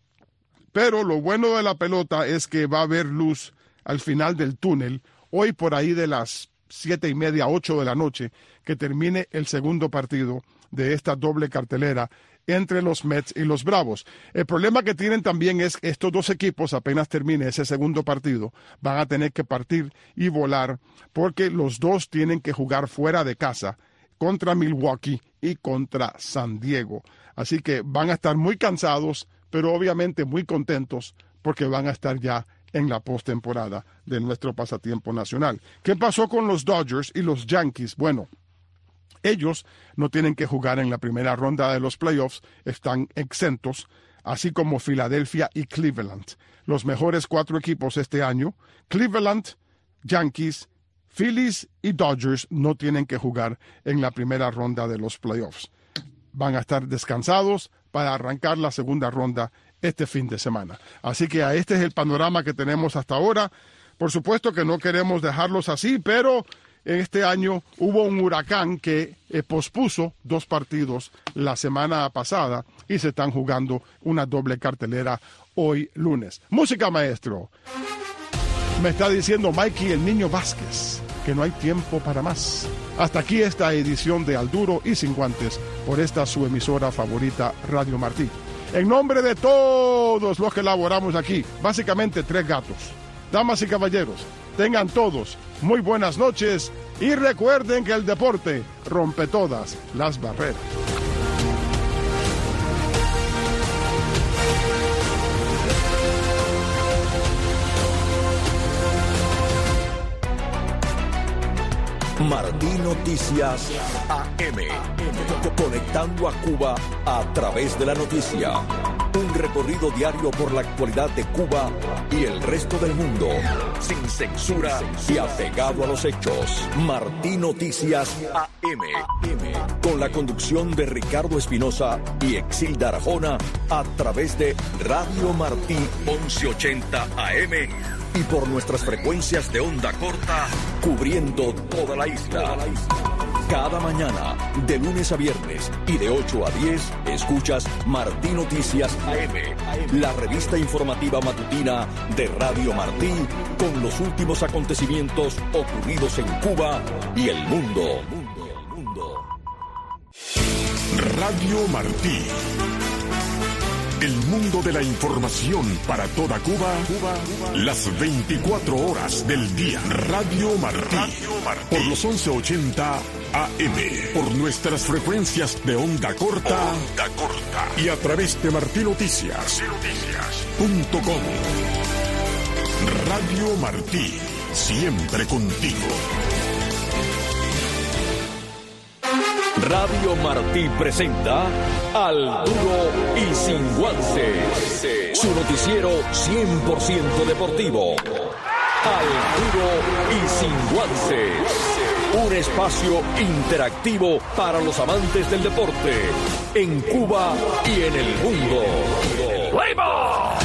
pero lo bueno de la pelota es que va a haber luz al final del túnel, hoy por ahí de las siete y media, ocho de la noche, que termine el segundo partido de esta doble cartelera entre los Mets y los Bravos. El problema que tienen también es que estos dos equipos, apenas termine ese segundo partido, van a tener que partir y volar, porque los dos tienen que jugar fuera de casa contra Milwaukee y contra San Diego. Así que van a estar muy cansados, pero obviamente muy contentos porque van a estar ya en la postemporada de nuestro pasatiempo nacional. ¿Qué pasó con los Dodgers y los Yankees? Bueno, ellos no tienen que jugar en la primera ronda de los playoffs, están exentos, así como Filadelfia y Cleveland. Los mejores cuatro equipos este año, Cleveland, Yankees, Phillies y Dodgers, no tienen que jugar en la primera ronda de los playoffs. Van a estar descansados para arrancar la segunda ronda este fin de semana. Así que este es el panorama que tenemos hasta ahora. Por supuesto que no queremos dejarlos así, pero este año hubo un huracán que eh, pospuso dos partidos la semana pasada y se están jugando una doble cartelera hoy lunes. Música, maestro. Me está diciendo Mikey el Niño Vázquez que no hay tiempo para más. Hasta aquí esta edición de Al Duro y Sin Guantes por esta su emisora favorita, Radio Martí. En nombre de todos los que laboramos aquí, básicamente tres gatos, damas y caballeros, tengan todos muy buenas noches y recuerden que el deporte rompe todas las barreras. Martí Noticias A M. Conectando a Cuba a través de la noticia. Un recorrido diario por la actualidad de Cuba y el resto del mundo. Sin censura y apegado a los hechos. Martí Noticias A M. Con la conducción de Ricardo Espinosa y Exilda Arjona a través de Radio Martí once ochenta A M y por nuestras frecuencias de onda corta cubriendo toda la isla. Cada mañana, de lunes a viernes y de ocho a diez, escuchas Martí Noticias A M, la revista informativa matutina de Radio Martí, con los últimos acontecimientos ocurridos en Cuba y el mundo. Radio Martí. El mundo de la información para toda Cuba, Cuba, las veinticuatro horas del día. Radio Martí, Radio Martí. Por los once ochenta A M, por nuestras frecuencias de onda corta, onda corta. Y a través de martinoticias punto com. Radio Martí, siempre contigo. Radio Martí presenta Al Duro y Sin Guantes, su noticiero cien por ciento deportivo. Al Duro y Sin Guantes, un espacio interactivo para los amantes del deporte en Cuba y en el mundo. ¡Play-ball!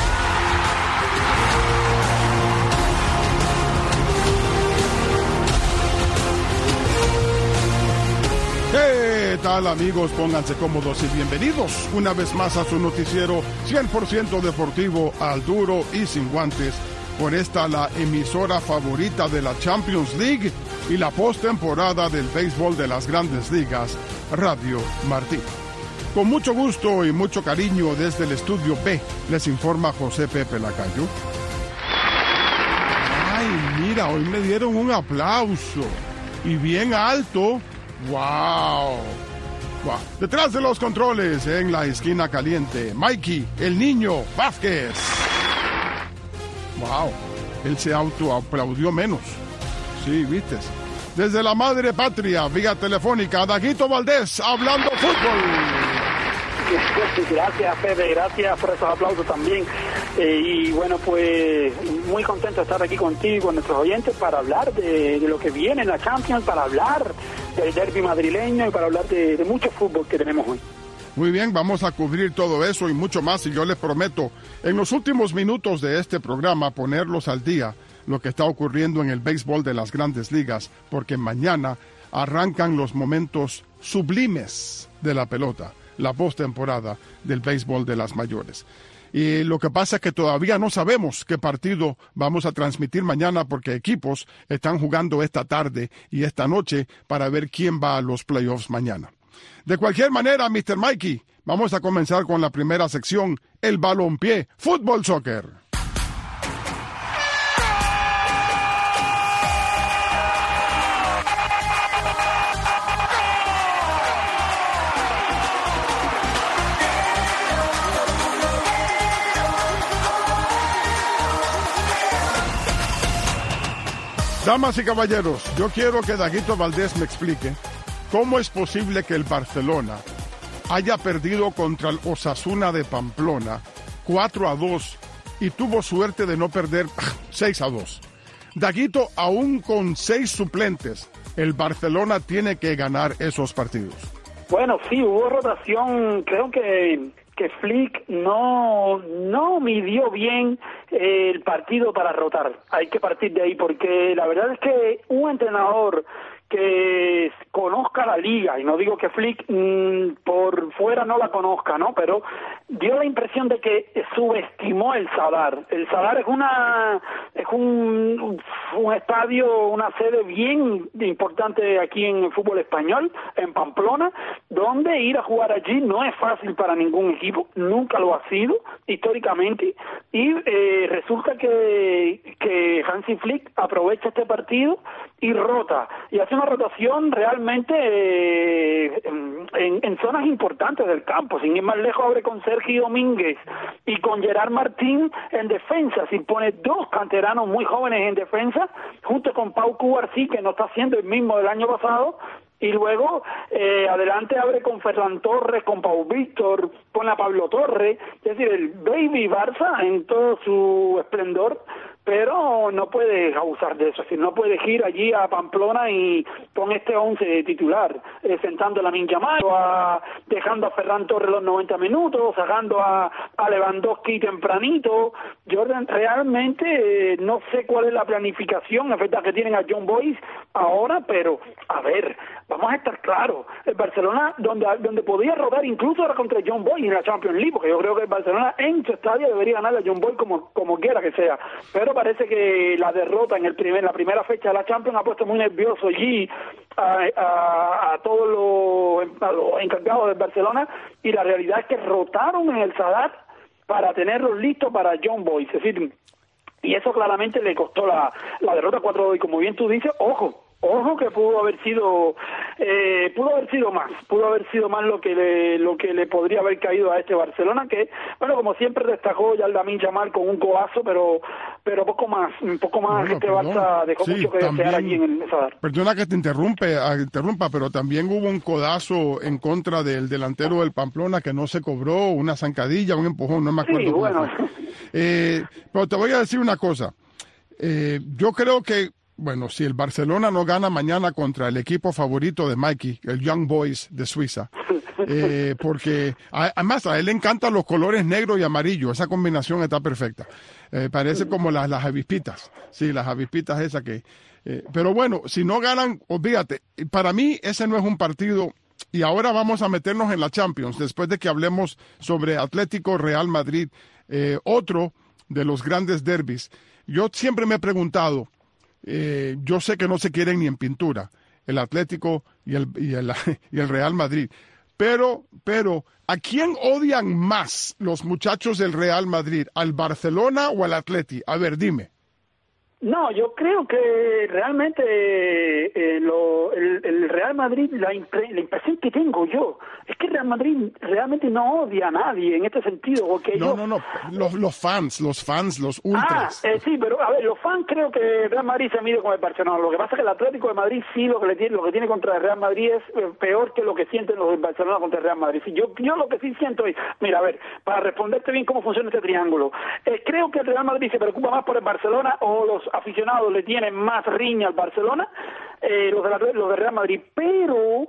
¿Qué tal, amigos? Pónganse cómodos y bienvenidos una vez más a su noticiero cien por ciento deportivo Al Duro y Sin Guantes, por esta la emisora favorita de la Champions League y la postemporada del béisbol de las Grandes Ligas, Radio Martí. Con mucho gusto y mucho cariño desde el estudio B, les informa José Pepe Lacayo. Ay, mira, hoy me dieron un aplauso y bien alto. ¡Wow! ¡Wow! Detrás de los controles, en la esquina caliente, Mikey, el niño Vázquez. ¡Wow! Él se autoaplaudió menos. Sí, ¿viste? Desde la madre patria, vía telefónica, Daguito Valdés, hablando fútbol. Gracias, Pepe, gracias por esos aplausos también. Eh, y bueno, pues muy contento de estar aquí contigo, con nuestros oyentes, para hablar de, de lo que viene en la Champions, para hablar del derbi madrileño y para hablar de, de mucho fútbol que tenemos hoy. Muy bien, vamos a cubrir todo eso y mucho más, y yo les prometo, en los últimos minutos de este programa, ponerlos al día, lo que está ocurriendo en el béisbol de las Grandes Ligas, porque mañana arrancan los momentos sublimes de la pelota, la postemporada del béisbol de las mayores. Y lo que pasa es que todavía no sabemos qué partido vamos a transmitir mañana, porque equipos están jugando esta tarde y esta noche para ver quién va a los playoffs mañana. De cualquier manera, mister Mikey, vamos a comenzar con la primera sección, el balompié, fútbol soccer. Damas y caballeros, yo quiero que Daguito Valdés me explique cómo es posible que el Barcelona haya perdido contra el Osasuna de Pamplona cuatro a dos y tuvo suerte de no perder seis a dos. Daguito, aún con seis suplentes, el Barcelona tiene que ganar esos partidos. Bueno, sí, hubo rotación, creo que... que Flick no no midió bien el partido para rotar. Hay que partir de ahí, porque la verdad es que un entrenador que conozca la liga, y no digo que Flick mmm, por fuera no la conozca, ¿no? Pero dio la impresión de que subestimó el Sadar. El Sadar es una es un, un estadio, una sede bien importante aquí en el fútbol español, en Pamplona, donde ir a jugar allí no es fácil para ningún equipo, nunca lo ha sido históricamente, y eh, resulta que, que Hansi Flick aprovecha este partido y rota, y hace una rotación realmente eh, en, en zonas importantes del campo. Sin ir más lejos, abre con Sergio Domínguez y con Gerard Martín en defensa. Si pone dos canteranos muy jóvenes en defensa, junto con Pau Cubarsí, que no está siendo el mismo del año pasado, y luego eh, adelante abre con Ferran Torres, con Pau Víctor, pone a Pablo Torres, es decir, el baby Barça en todo su esplendor, pero no puedes abusar de eso, es decir, no puedes ir allí a Pamplona y con este once titular, eh, sentando a Lamine Yamal, a, dejando a Ferran Torres los noventa minutos, sacando a, a Lewandowski tempranito. Jordan, realmente eh, no sé cuál es la planificación, es verdad que tienen a John Boyce ahora, pero a ver, vamos a estar claros, el Barcelona donde donde podía rodar incluso era contra John Boyce en la Champions League, porque yo creo que el Barcelona en su estadio debería ganar a John Boyce como como quiera que sea, pero parece que la derrota en el primer la primera fecha de la Champions ha puesto muy nervioso allí a, a, a todos los, a los encargados del Barcelona, y la realidad es que rotaron en el Sadar para tenerlos listos para John Boyce, es decir, y eso claramente le costó la, la derrota cuatro dos, y como bien tú dices, ojo, Ojo que pudo haber sido, eh, pudo haber sido más, pudo haber sido más lo que le, lo que le podría haber caído a este Barcelona, que, bueno, como siempre destacó ya el Lamine Yamal con un codazo, pero, pero poco más, un poco más, bueno, este perdón. Barça dejó sí, mucho que desear allí en el Sadar. Perdona que te interrumpe, interrumpa, pero también hubo un codazo en contra del delantero del Pamplona que no se cobró, una zancadilla, un empujón, no me acuerdo. Sí, bueno. Eh, pero te voy a decir una cosa, eh, yo creo que bueno, si el Barcelona no gana mañana contra el equipo favorito de Mikey, el Young Boys de Suiza, eh, porque a, además a él le encantan los colores negro y amarillo, esa combinación está perfecta. Eh, parece como las, las avispitas, sí, las avispitas esas que... Eh, pero bueno, si no ganan, olvídate, para mí ese no es un partido, y ahora vamos a meternos en la Champions, después de que hablemos sobre Atlético Real Madrid, eh, otro de los grandes derbis. Yo siempre me he preguntado, Eh, yo sé que no se quieren ni en pintura, el Atlético y el, y el, y el Real Madrid, pero, pero, ¿a quién odian más los muchachos del Real Madrid? ¿Al Barcelona o al Atleti? A ver, dime. No, yo creo que realmente eh, lo, el, el Real Madrid, la, impre, la impresión que tengo yo, es que el Real Madrid realmente no odia a nadie en este sentido. Porque no, yo, no, no, los, los fans, los fans, los ultras. Ah, eh, sí, pero a ver, los fans creo que el Real Madrid se mide con el Barcelona. Lo que pasa es que el Atlético de Madrid sí lo que le tiene, lo que tiene contra el Real Madrid es eh, peor que lo que sienten los del Barcelona contra el Real Madrid. Sí, yo, yo lo que sí siento es, mira, a ver, para responderte bien cómo funciona este triángulo, eh, creo que el Real Madrid se preocupa más por el Barcelona, o los aficionados le tienen más riña al Barcelona, eh, los de la, los de Real Madrid, pero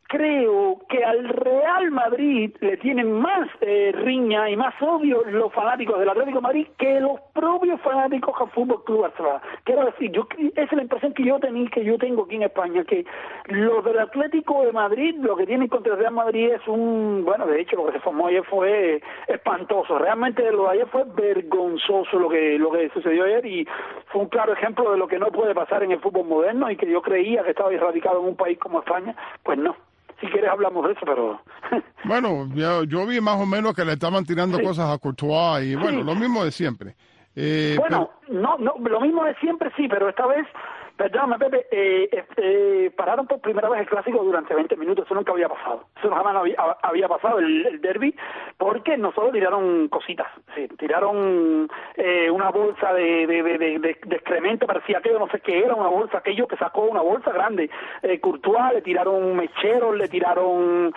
creo que al Real Madrid le tienen más eh, riña y más odio los fanáticos del Atlético de Madrid que los propios fanáticos del Fútbol Club Barcelona. Quiero decir, yo, esa es la impresión que yo tenía, que yo tengo aquí en España, que los del Atlético de Madrid lo que tienen contra el Real Madrid es un, bueno, de hecho lo que se formó ayer fue espantoso. Realmente lo de ayer fue vergonzoso lo que lo que sucedió ayer, y fue un claro ejemplo de lo que no puede pasar en el fútbol moderno, y que yo creía que estaba erradicado en un país como España, pues no. Si quieres hablamos de eso, pero... Bueno, yo, yo vi más o menos que le estaban tirando sí. cosas a Courtois y bueno, sí. lo mismo de siempre. Eh, bueno, pero... no, no, lo mismo de siempre sí, pero esta vez, perdóname Pepe, eh, eh, pararon por primera vez el Clásico durante veinte minutos, eso nunca había pasado. Eso jamás no había, había pasado el, el derbi, porque no solo tiraron cositas, sí, tiraron eh, una bolsa de, de, de, de, de excremento, parecía aquello, no sé qué era, una bolsa, aquello que sacó una bolsa grande. Eh, Courtois, le tiraron mecheros, le tiraron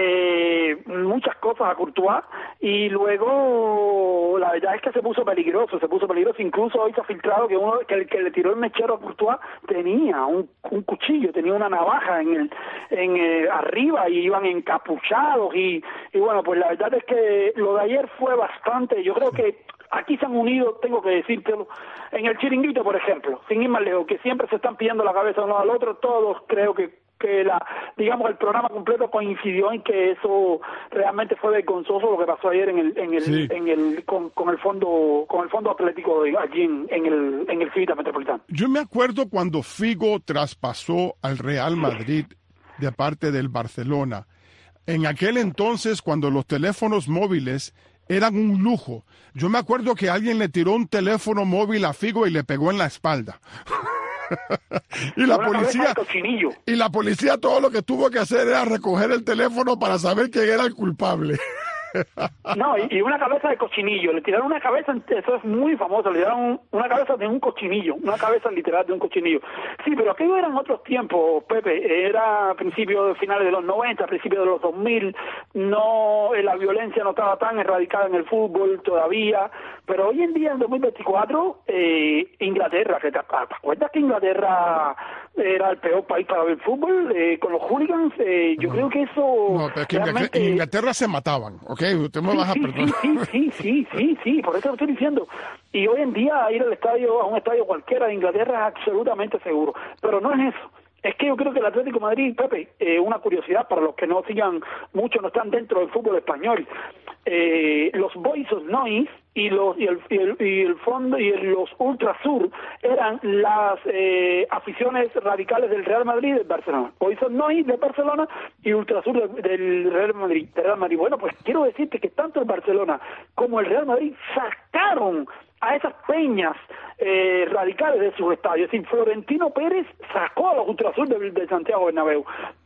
eh, muchas cosas a Courtois, y luego la verdad es que se puso peligroso, se puso peligroso, incluso hoy se ha filtrado que uno que el que le tiró el mechero a Courtois tenía un, un cuchillo, tenía una navaja en el en eh, arriba, y iban encapuchados, y, y bueno, pues la verdad es que lo de ayer fue bastante, yo creo que aquí se han unido, tengo que decírtelo, en el Chiringuito, por ejemplo, sin ir más lejos, que siempre se están pillando la cabeza uno al otro, todos creo que que la, digamos, el programa completo coincidió en que eso realmente fue vergonzoso lo que pasó ayer en el, en el, sí. en el, con, con el fondo, con el fondo atlético de, allí en, en el, en el Civita Metropolitano. Yo me acuerdo cuando Figo traspasó al Real Madrid de parte del Barcelona. En aquel entonces, cuando los teléfonos móviles eran un lujo, yo me acuerdo que alguien le tiró un teléfono móvil a Figo y le pegó en la espalda. y la policía y la policía todo lo que tuvo que hacer era recoger el teléfono para saber quién era el culpable. No, y, y una cabeza de cochinillo. Le tiraron una cabeza, eso es muy famoso, le tiraron una cabeza de un cochinillo, una cabeza literal de un cochinillo. Sí, pero aquello eran otros tiempos, Pepe. Era a principios, de finales de los noventa, a principios de los dos mil. No, la violencia no estaba tan erradicada en el fútbol todavía. Pero hoy en día, en dos mil veinticuatro, eh, Inglaterra, que te, ¿te acuerdas que Inglaterra era el peor país para ver fútbol? Eh, con los hooligans, eh, yo no. creo que eso... No, pero es que realmente... en Inglaterra se mataban, ¿ok? Usted me sí, vas a sí, perdonar. Sí, sí, sí, sí, sí, por eso lo estoy diciendo. Y hoy en día ir al estadio, a un estadio cualquiera de Inglaterra es absolutamente seguro. Pero no es eso. Es que yo creo que el Atlético de Madrid, Pepe, eh, una curiosidad para los que no sigan mucho, no están dentro del fútbol español. Eh, los Boys of Noise y los y el, y el, y el fondo y el, los Ultrasur eran las eh, aficiones radicales del Real Madrid y del Barcelona. Boys of Noise de Barcelona y Ultrasur de, del Real Madrid, del Real Madrid. Bueno, pues quiero decirte que tanto el Barcelona como el Real Madrid sacaron a esas peñas eh, radicales de sus estadios. Es decir, Florentino Pérez sacó a los Ultrasur de, de Santiago Bernabéu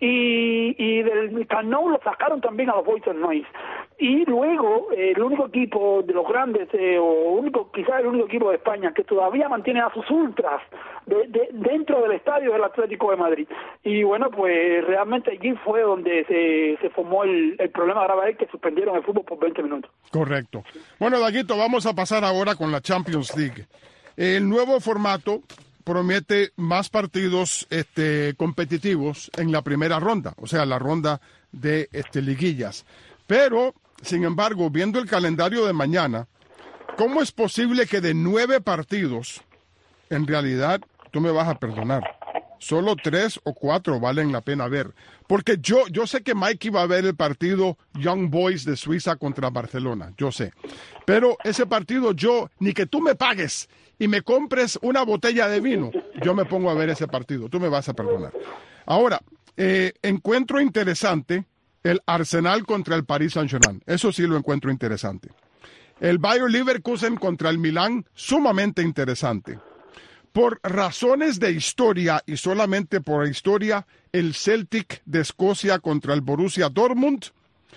y, y del Camp Nou lo sacaron también a los Boys of Noise. Y luego eh, el único equipo de los grandes eh, o único quizás el único equipo de España que todavía mantiene a sus ultras de, de, dentro del estadio del Atlético de Madrid. Y bueno, pues realmente allí fue donde se, se formó el, el problema grave que suspendieron el fútbol por veinte minutos. Correcto. Bueno, Daguito, vamos a pasar ahora con la Champions League. El nuevo formato promete más partidos este, competitivos en la primera ronda, o sea, la ronda de este, liguillas. Pero, sin embargo, viendo el calendario de mañana, ¿cómo es posible que de nueve partidos, en realidad, tú me vas a perdonar, solo tres o cuatro valen la pena ver? Porque yo, yo sé que Mikey va a ver el partido Young Boys de Suiza contra Barcelona, yo sé. Pero ese partido yo, ni que tú me pagues y me compres una botella de vino, yo me pongo a ver ese partido, tú me vas a perdonar. Ahora, eh, encuentro interesante el Arsenal contra el Paris Saint-Germain, eso sí lo encuentro interesante. El Bayer Leverkusen contra el Milán, sumamente interesante. Por razones de historia y solamente por historia, el Celtic de Escocia contra el Borussia Dortmund.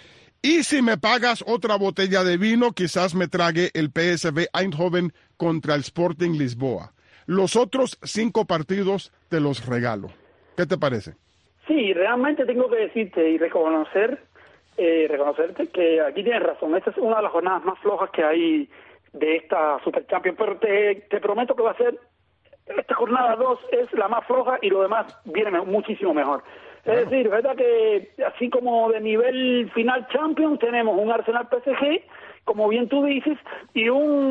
Y si me pagas otra botella de vino, quizás me trague el P S V Eindhoven contra el Sporting Lisboa. Los otros cinco partidos te los regalo. ¿Qué te parece? Sí, realmente tengo que decirte y reconocer, eh, reconocerte que aquí tienes razón. Esta es una de las jornadas más flojas que hay de esta Super Champions, pero te, te prometo que va a ser, esta jornada dos es la más floja y lo demás viene muchísimo mejor. Es bueno. decir, verdad que así como de nivel final Champions tenemos un Arsenal P S G, como bien tú dices, y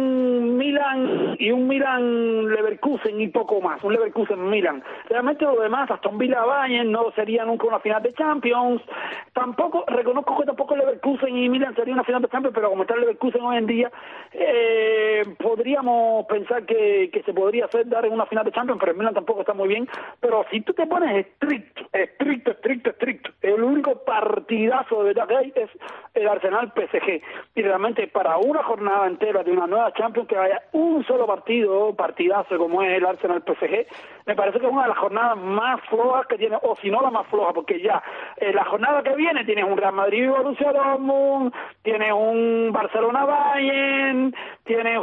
un Milan y un Milan Leverkusen y poco más, un Leverkusen Milan. Realmente lo demás, Aston Villa Bayern no sería nunca una final de Champions. Tampoco, reconozco que tampoco Leverkusen y Milan sería una final de Champions, pero como está el Leverkusen hoy en día, eh, podríamos pensar que, que se podría hacer dar en una final de Champions, pero el Milan tampoco está muy bien. Pero si tú te pones estricto, estricto, estricto, estricto, el único partidazo de verdad que hay es el Arsenal P S G. Y realmente para una jornada entera de una nueva Champions que haya un solo partido, partidazo como es el Arsenal P S G, me parece que es una de las jornadas más flojas que tiene, o si no la más floja, porque ya eh, la jornada que viene tienes un Real Madrid Borussia Dortmund, tienes un Barcelona Bayern, tienes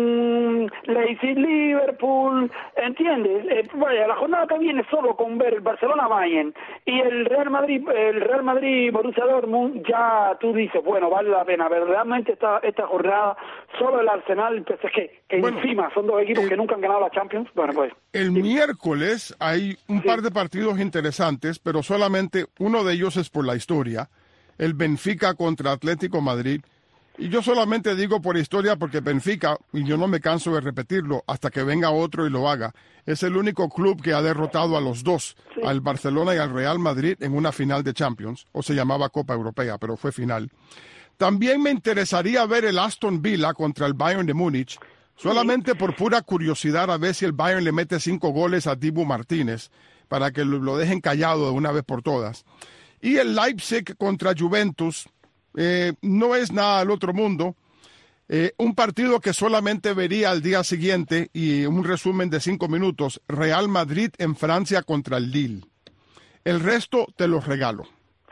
un Leipzig Liverpool, ¿entiendes? Eh, vaya, la jornada que viene solo con ver el Barcelona Bayern y el Real Madrid, el Real Madrid Borussia Dortmund, ya tú dices, bueno, vale la pena ver realmente esta esta jornada solo el Arsenal y el P S G, que bueno, encima son dos equipos el, que nunca han ganado la Champions. Bueno, pues el sí. miércoles hay un sí. par de partidos interesantes, pero solamente uno de ellos es por la historia, el Benfica contra Atlético Madrid. Y yo solamente digo por historia porque Benfica, y yo no me canso de repetirlo hasta que venga otro y lo haga, es el único club que ha derrotado a los dos, sí. al Barcelona y al Real Madrid en una final de Champions, o se llamaba Copa Europea, pero fue final. También me interesaría ver el Aston Villa contra el Bayern de Múnich, solamente sí. por pura curiosidad a ver si el Bayern le mete cinco goles a Dibu Martínez, para que lo, lo dejen callado de una vez por todas. Y el Leipzig contra Juventus, eh, no es nada del otro mundo, eh, un partido que solamente vería al día siguiente, y un resumen de cinco minutos, Real Madrid en Francia contra el Lille. El resto te los regalo.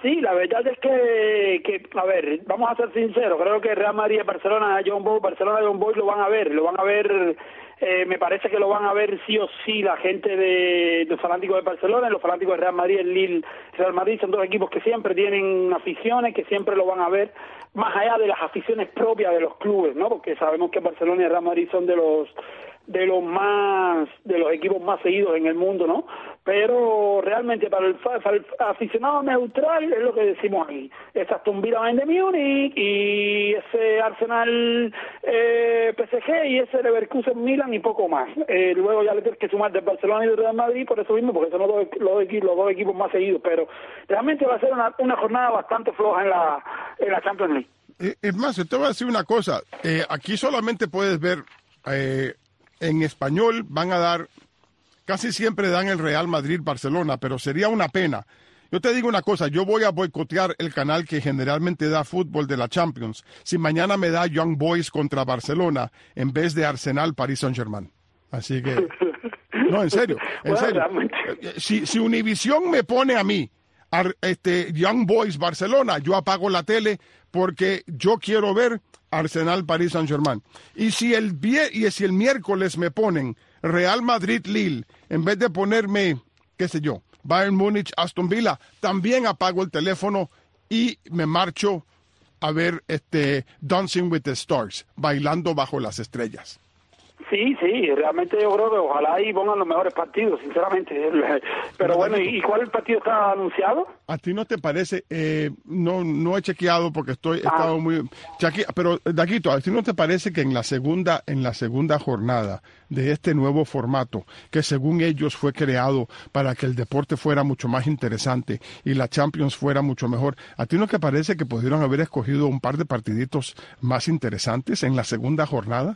Sí, la verdad es que, que, a ver, vamos a ser sinceros, creo que Real Madrid y Barcelona, John Boy, Barcelona y John Boy lo van a ver, lo van a ver, eh, me parece que lo van a ver sí o sí la gente de los fanáticos de Barcelona y los fanáticos de Real Madrid, el Lille, Real Madrid son dos equipos que siempre tienen aficiones, que siempre lo van a ver, más allá de las aficiones propias de los clubes, ¿no? Porque sabemos que Barcelona y Real Madrid son de los de los más de los equipos más seguidos en el mundo, ¿no? Pero realmente para el, para el aficionado neutral es lo que decimos aquí, es Aston Villa Bayern de Múnich y ese Arsenal eh, P S G y ese Leverkusen Milan y poco más. Eh, luego ya le tienes que sumar del Barcelona y del Real Madrid por eso mismo, porque son los dos, los, dos equipos, los dos equipos más seguidos, pero realmente va a ser una, una jornada bastante floja en la, en la Champions League. Eh, es más, te voy a decir una cosa, eh, aquí solamente puedes ver eh, en español, van a dar, casi siempre dan el Real Madrid-Barcelona, pero sería una pena. Yo te digo una cosa, yo voy a boicotear el canal que generalmente da fútbol de la Champions, si mañana me da Young Boys contra Barcelona en vez de Arsenal-Paris Saint-Germain. Así que, no, en serio, en serio. Si, si Univision me pone a mí, a, este, Young Boys Barcelona, yo apago la tele porque yo quiero ver Arsenal Paris Saint-Germain. Y si el y si el miércoles me ponen Real Madrid Lille, en vez de ponerme, qué sé yo, Bayern Múnich Aston Villa, también apago el teléfono y me marcho a ver este Dancing with the Stars, bailando bajo las estrellas. Sí, sí, realmente yo creo que ojalá y pongan los mejores partidos, sinceramente. Pero bueno, ¿y cuál partido está anunciado? ¿A ti no te parece? Eh, no no he chequeado porque estoy he ah. estado muy Chaqui, pero Daguito, ¿a ti no te parece que en la segunda en la segunda jornada de este nuevo formato, que según ellos fue creado para que el deporte fuera mucho más interesante y la Champions fuera mucho mejor, ¿a ti no te parece que pudieron haber escogido un par de partiditos más interesantes en la segunda jornada?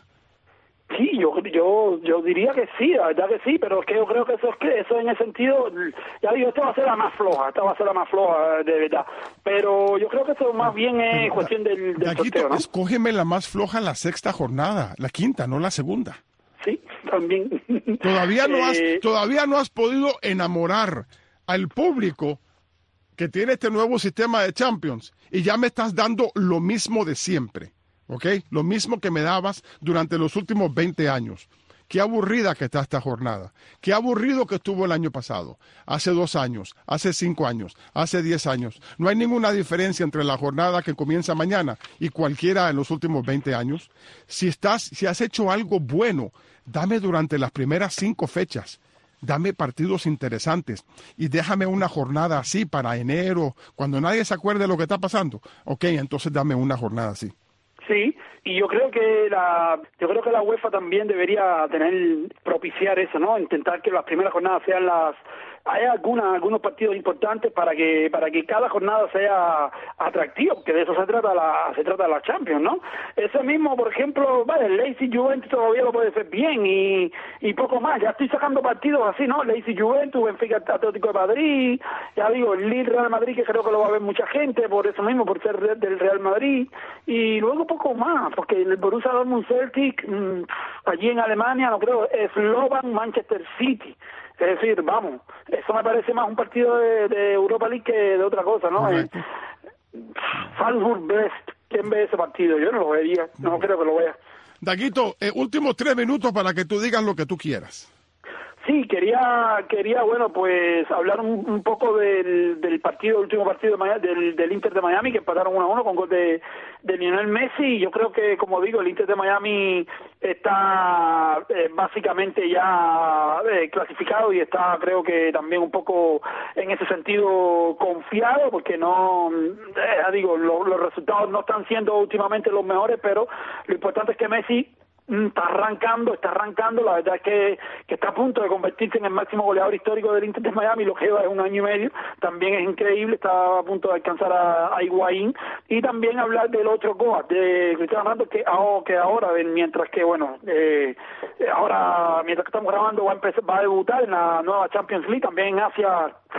Sí, yo yo yo diría que sí, la verdad que sí, pero es que yo creo que eso es que eso en el sentido, ya digo, esta va a ser la más floja, esta va a ser la más floja de verdad, pero yo creo que eso más bien es pero, cuestión del, del Daguito, sorteo, ¿no? Escógeme la más floja la sexta jornada, la quinta, no la segunda. Sí, también. Todavía no has, eh... todavía no has podido enamorar al público que tiene este nuevo sistema de Champions y ya me estás dando lo mismo de siempre. ¿Ok? Lo mismo que me dabas durante los últimos veinte años. Qué aburrida que está esta jornada. Qué aburrido que estuvo el año pasado, hace dos años, hace cinco años, hace diez años. No hay ninguna diferencia entre la jornada que comienza mañana y cualquiera en los últimos veinte años. Si estás, si has hecho algo bueno, dame durante las primeras cinco fechas. Dame partidos interesantes y déjame una jornada así para enero, cuando nadie se acuerde de lo que está pasando. Ok, entonces dame una jornada así. Sí, y yo creo que la yo creo que la UEFA también debería tener propiciar eso, ¿no? Intentar que las primeras jornadas sean las hay alguna, algunos partidos importantes para que para que cada jornada sea atractiva, porque de eso se trata la se trata la Champions, ¿no? Ese mismo, por ejemplo, vale, el Leipzig Juventus todavía lo puede hacer bien y y poco más. Ya estoy sacando partidos así, ¿no? Leipzig Juventus, Benfica Atlético de Madrid, ya digo, el Lille Real Madrid, que creo que lo va a ver mucha gente por eso mismo, por ser del Real Madrid, y luego poco más, porque el Borussia Dortmund Celtic, mmm, allí en Alemania, no creo, es Slovan Manchester City. Es decir, vamos, eso me parece más un partido de, de Europa League que de otra cosa, ¿no? Eh, Salzburg-Brest, ¿quién ve ese partido? Yo no lo vería, no, no creo que lo vea. Daguito, eh, últimos tres minutos para que tú digas lo que tú quieras. Sí, quería, quería bueno, pues hablar un, un poco del, del partido, el último partido de Miami, del, del Inter de Miami, que empataron uno a uno con gol de, de Lionel Messi, y yo creo que, como digo, el Inter de Miami está eh, básicamente ya eh, clasificado y está, creo que también un poco en ese sentido confiado, porque no, eh, digo, lo, los resultados no están siendo últimamente los mejores, pero lo importante es que Messi está arrancando, está arrancando, la verdad es que, que está a punto de convertirse en el máximo goleador histórico del Inter de Miami, lo que lleva es un año y medio, también es increíble, está a punto de alcanzar a, a Higuaín, y también hablar del otro Goat, de Cristiano Ronaldo, que, oh, que ahora, mientras que, bueno, eh, ahora, mientras que estamos grabando, va a, empezar, va a debutar en la nueva Champions League, también en Asia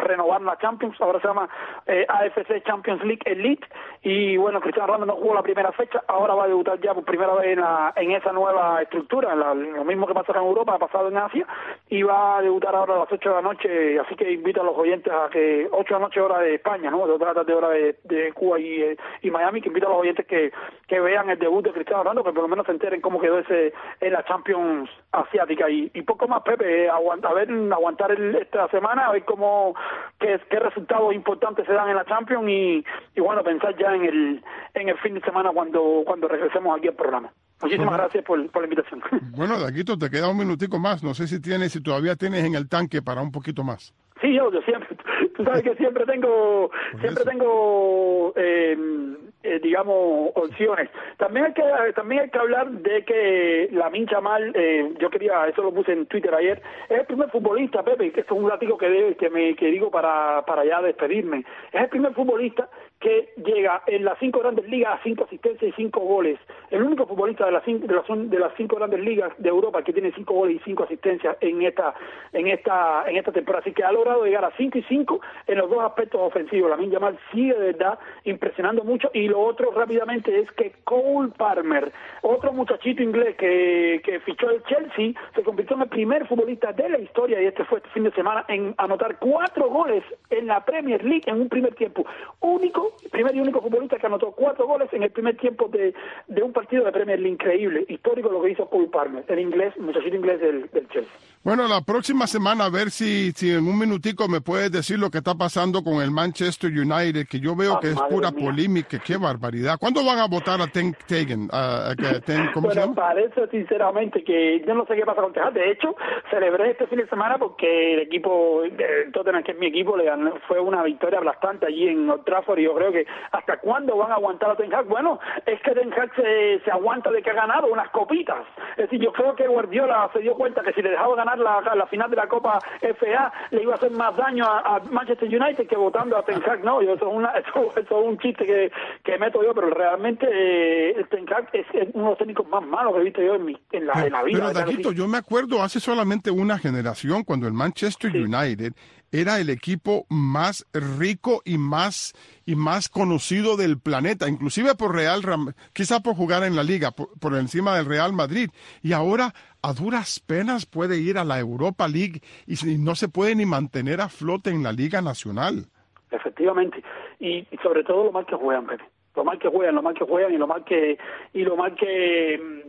renovar la Champions, ahora se llama eh, A F C Champions League Elite, y bueno, Cristiano Ronaldo no jugó la primera fecha, ahora va a debutar ya por primera vez en, la, en esa nueva estructura, la, lo mismo que pasó en Europa, ha pasado en Asia, y va a debutar ahora a las ocho de la noche, así que invito a los oyentes a que, ocho de la noche hora de España, ¿no? dos de la tarde hora de, de Cuba y, eh, y Miami, que invito a los oyentes que, que vean el debut de Cristiano Ronaldo, que por lo menos se enteren cómo quedó ese en la Champions asiática, y, y poco más, Pepe, aguanta, a ver, aguantar el, esta semana, a ver cómo, qué, qué resultados importantes se dan en la Champions, y, y bueno, pensar ya en el en el fin de semana cuando cuando regresemos aquí al programa. Muchísimas bueno, gracias por, por la invitación. Bueno, Daguito, te queda un minutico más. No sé si tienes, si todavía tienes en el tanque para un poquito más. Sí, yo, yo siempre, tú sabes que siempre tengo, por siempre eso. tengo, eh, eh, digamos, opciones. También hay que, también hay que hablar de que Lamine Yamal, eh, yo quería, eso lo puse en Twitter ayer, es el primer futbolista, Pepe, que esto es un ratico que, de, que me que digo para para ya despedirme, es el primer futbolista que llega en las cinco grandes ligas a cinco asistencias y cinco goles. El único futbolista de las cinco, de las, de las cinco grandes ligas de Europa que tiene cinco goles y cinco asistencias en esta en esta en esta temporada. Así que ha logrado llegar a cinco y cinco en los dos aspectos ofensivos. Lamine Yamal sigue de verdad impresionando mucho. Y lo otro rápidamente es que Cole Palmer, otro muchachito inglés que, que fichó el Chelsea, se convirtió en el primer futbolista de la historia, y este fue este fin de semana, en anotar cuatro goles en la Premier League en un primer tiempo. Único primer y único futbolista que anotó cuatro goles en el primer tiempo de, de un partido de Premier League. Increíble, histórico lo que hizo Cole Palmer, el inglés, muchachito inglés del, del Chelsea. Bueno, la próxima semana a ver si, si en un minutico me puedes decir lo que está pasando con el Manchester United, que yo veo ah, que es pura mía. polémica, qué barbaridad. ¿Cuándo van a votar a Ten Stegen? A, a, a Ten, ¿cómo bueno, se llama? Parece sinceramente que yo no sé qué pasa con Ten. De hecho, celebré este fin de semana porque el equipo de Tottenham, que es mi equipo, le ganó, fue una victoria aplastante allí en Old Trafford, y yo creo que ¿hasta cuándo van a aguantar a Ten Hag? Bueno, es que Ten Hag se, se aguanta de que ha ganado unas copitas. Es decir, yo creo que Guardiola se dio cuenta que si le dejaba ganar la, la final de la Copa F A le iba a hacer más daño a, a Manchester United que votando a Ten Hag. No, yo, eso, es una, eso, eso es un chiste que, que meto yo, pero realmente eh, el Ten Hag es, es uno de los técnicos más malos que he visto yo en, mi, en, la, en la vida. Pero, Daguito, yo me acuerdo hace solamente una generación cuando el Manchester sí. United era el equipo más rico y más y más conocido del planeta, inclusive por Real, quizá por jugar en la liga, por, por encima del Real Madrid, y ahora a duras penas puede ir a la Europa League y, y no se puede ni mantener a flote en la Liga Nacional. Efectivamente, y, y sobre todo lo mal que juegan, Pepe. Lo mal que juegan, lo mal que juegan y lo mal que y lo mal que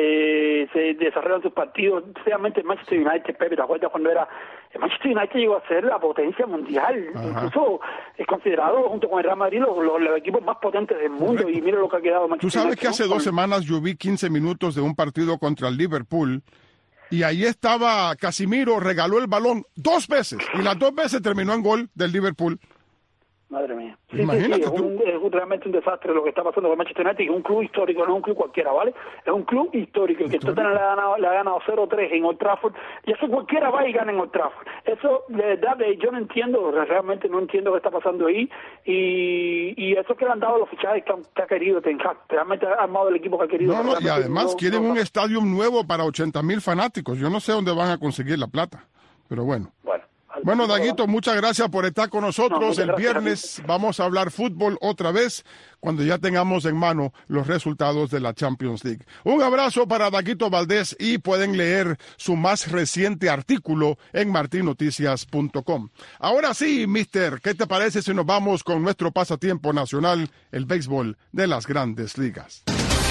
que se desarrollan sus partidos, especialmente el Manchester United, Pepe, ¿te acuerdas cuando era el Manchester United llegó a ser la potencia mundial? Ajá. Incluso es considerado junto con el Real Madrid los, los, los equipos más potentes del mundo. Correcto. Y mira lo que ha quedado Manchester United. Tú sabes que hace ¿no? dos semanas yo vi quince minutos de un partido contra el Liverpool y ahí estaba Casimiro, regaló el balón dos veces y las dos veces terminó en gol del Liverpool. Madre mía. Sí, Imagínate sí, sí, es, un, es realmente un desastre lo que está pasando con Manchester United, que es un club histórico, no es un club cualquiera, ¿vale? Es un club histórico, que Tottenham le ha ganado, le ha ganado cero tres en Old Trafford, y eso cualquiera va y gana en Old Trafford. Eso, de verdad, yo no entiendo, realmente no entiendo qué está pasando ahí, y, y eso que le han dado los fichajes que, han, que ha querido Ten Hag, realmente ha armado el equipo que ha querido. No, no, y además no, quieren no, un estadio nuevo para ochenta mil fanáticos, yo no sé dónde van a conseguir la plata, pero bueno. Bueno. Bueno, Daguito, muchas gracias por estar con nosotros. No, el viernes vamos a hablar fútbol otra vez cuando ya tengamos en mano los resultados de la Champions League. Un abrazo para Daguito Valdés y pueden leer su más reciente artículo en martin noticias punto com. Ahora sí, mister, ¿qué te parece si nos vamos con nuestro pasatiempo nacional, el béisbol de las Grandes Ligas?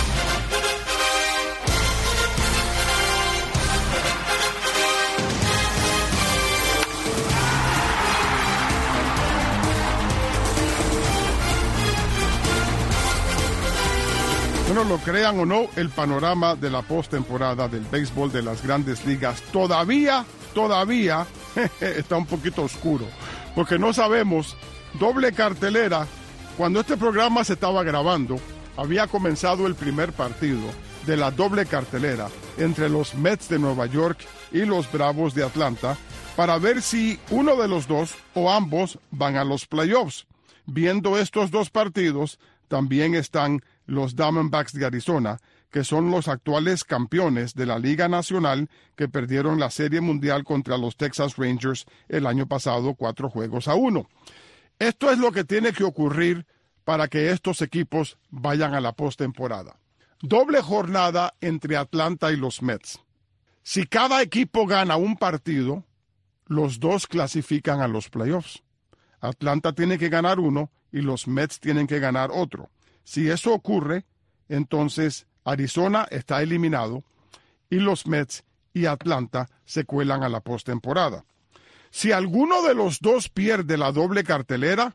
Bueno, lo crean o no, el panorama de la postemporada del béisbol de las Grandes Ligas todavía, todavía está un poquito oscuro, porque no sabemos, doble cartelera, cuando este programa se estaba grabando, había comenzado el primer partido de la doble cartelera entre los Mets de Nueva York y los Bravos de Atlanta, para ver si uno de los dos o ambos van a los playoffs. Viendo estos dos partidos, también están los Diamondbacks de Arizona, que son los actuales campeones de la Liga Nacional, que perdieron la Serie Mundial contra los Texas Rangers el año pasado, cuatro juegos a uno. Esto es lo que tiene que ocurrir para que estos equipos vayan a la postemporada. Doble jornada entre Atlanta y los Mets. Si cada equipo gana un partido, los dos clasifican a los playoffs. Atlanta tiene que ganar uno y los Mets tienen que ganar otro. Si eso ocurre, entonces Arizona está eliminado y los Mets y Atlanta se cuelan a la postemporada. Si alguno de los dos pierde la doble cartelera,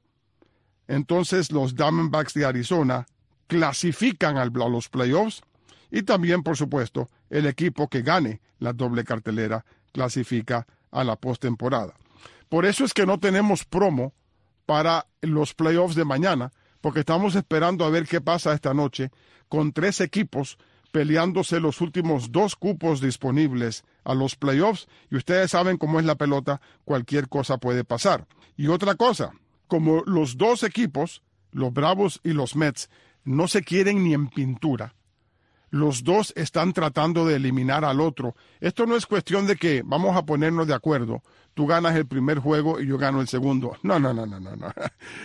entonces los Diamondbacks de Arizona clasifican a los playoffs y también, por supuesto, el equipo que gane la doble cartelera clasifica a la postemporada. Por eso es que no tenemos promo para los playoffs de mañana, porque estamos esperando a ver qué pasa esta noche con tres equipos peleándose los últimos dos cupos disponibles a los playoffs, y ustedes saben cómo es la pelota, cualquier cosa puede pasar. Y otra cosa, como los dos equipos, los Bravos y los Mets, no se quieren ni en pintura, los dos están tratando de eliminar al otro. Esto no es cuestión de que vamos a ponernos de acuerdo, tú ganas el primer juego y yo gano el segundo. No, no, no, no, no, no.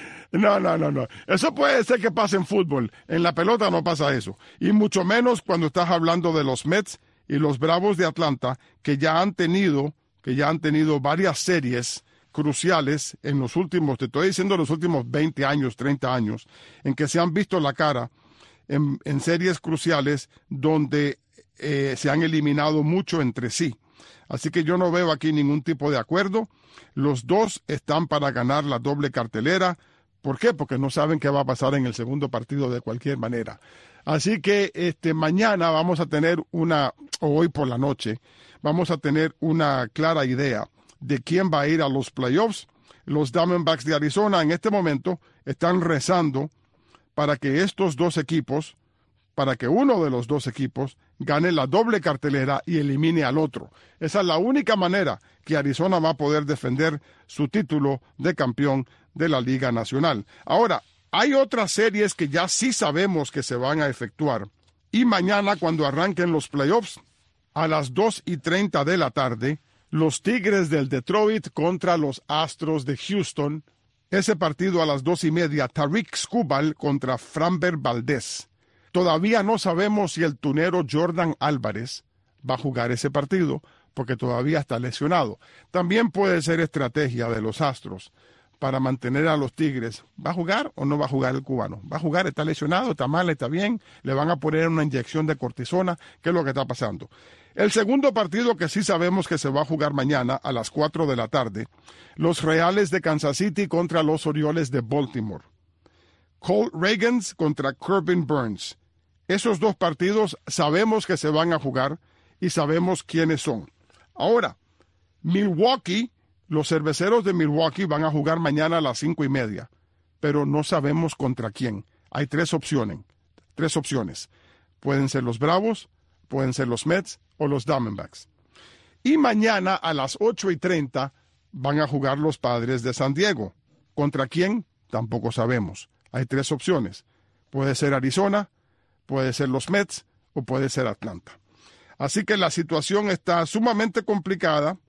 No, no, no, no. Eso puede ser que pase en fútbol. En la pelota no pasa eso. Y mucho menos cuando estás hablando de los Mets y los Bravos de Atlanta, que ya han tenido, que ya han tenido varias series cruciales en los últimos, te estoy diciendo los últimos veinte años, treinta años, en que se han visto la cara en, en series cruciales donde eh, se han eliminado mucho entre sí. Así que yo no veo aquí ningún tipo de acuerdo. Los dos están para ganar la doble cartelera. ¿Por qué? Porque no saben qué va a pasar en el segundo partido de cualquier manera. Así que este, mañana vamos a tener una, o hoy por la noche, vamos a tener una clara idea de quién va a ir a los playoffs. Los Diamondbacks de Arizona en este momento están rezando para que estos dos equipos, para que uno de los dos equipos gane la doble cartelera y elimine al otro. Esa es la única manera que Arizona va a poder defender su título de campeón de la Liga Nacional. Ahora, hay otras series que ya sí sabemos que se van a efectuar. Y mañana, cuando arranquen los playoffs, a las dos y treinta de la tarde, los Tigres del Detroit contra los Astros de Houston. Ese partido a las dos y media, Tarik Skubal contra Framber Valdez. Todavía no sabemos si el tunero Jordan Álvarez va a jugar ese partido, porque todavía está lesionado. También puede ser estrategia de los Astros para mantener a los Tigres. ¿Va a jugar o no va a jugar el cubano? ¿Va a jugar? ¿Está lesionado? ¿Está mal? ¿Está bien? ¿Le van a poner una inyección de cortisona? ¿Qué es lo que está pasando? El segundo partido que sí sabemos que se va a jugar mañana a las cuatro de la tarde, los Reales de Kansas City contra los Orioles de Baltimore. Cole Ragans contra Corbin Burns. Esos dos partidos sabemos que se van a jugar y sabemos quiénes son. Ahora, Milwaukee, los cerveceros de Milwaukee van a jugar mañana a las cinco y media, pero no sabemos contra quién. Hay tres opciones, tres opciones. Pueden ser los Bravos, pueden ser los Mets o los Diamondbacks. Y mañana a las ocho y treinta van a jugar los Padres de San Diego. ¿Contra quién? Tampoco sabemos. Hay tres opciones. Puede ser Arizona, puede ser los Mets o puede ser Atlanta. Así que la situación está sumamente complicada,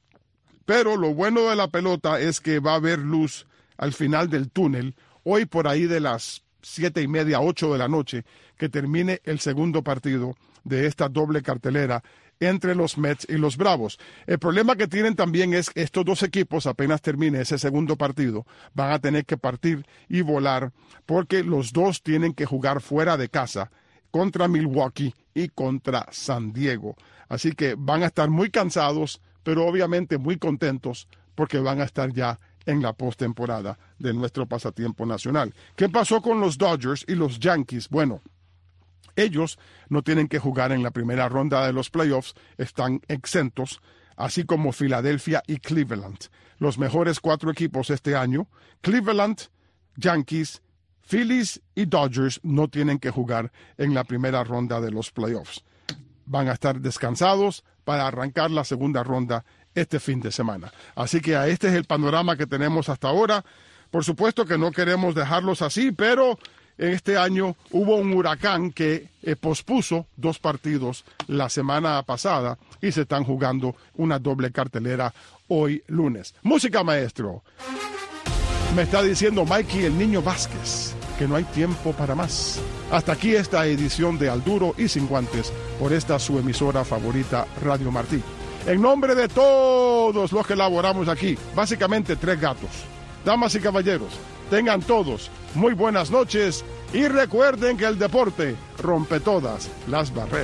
pero lo bueno de la pelota es que va a haber luz al final del túnel, hoy por ahí de las siete y media, ocho de la noche, que termine el segundo partido de esta doble cartelera entre los Mets y los Bravos. El problema que tienen también es que estos dos equipos, apenas termine ese segundo partido, van a tener que partir y volar, porque los dos tienen que jugar fuera de casa contra Milwaukee y contra San Diego. Así que van a estar muy cansados, pero obviamente muy contentos, porque van a estar ya en la postemporada de nuestro pasatiempo nacional. ¿Qué pasó con los Dodgers y los Yankees? Bueno, ellos no tienen que jugar en la primera ronda de los playoffs, están exentos, así como Filadelfia y Cleveland. Los mejores cuatro equipos este año, Cleveland, Yankees, Phillies y Dodgers, no tienen que jugar en la primera ronda de los playoffs. Van a estar descansados para arrancar la segunda ronda este fin de semana. Así que este es el panorama que tenemos hasta ahora. Por supuesto que no queremos dejarlos así, pero este año hubo un huracán que eh, pospuso dos partidos la semana pasada y se están jugando una doble cartelera hoy lunes. Música, maestro. Me está diciendo Mikey el Niño Vázquez que no hay tiempo para más. Hasta aquí esta edición de Al Duro y Sin Guantes por esta su emisora favorita, Radio Martí. En nombre de todos los que laboramos aquí, básicamente tres gatos. Damas y caballeros, tengan todos muy buenas noches y recuerden que el deporte rompe todas las barreras.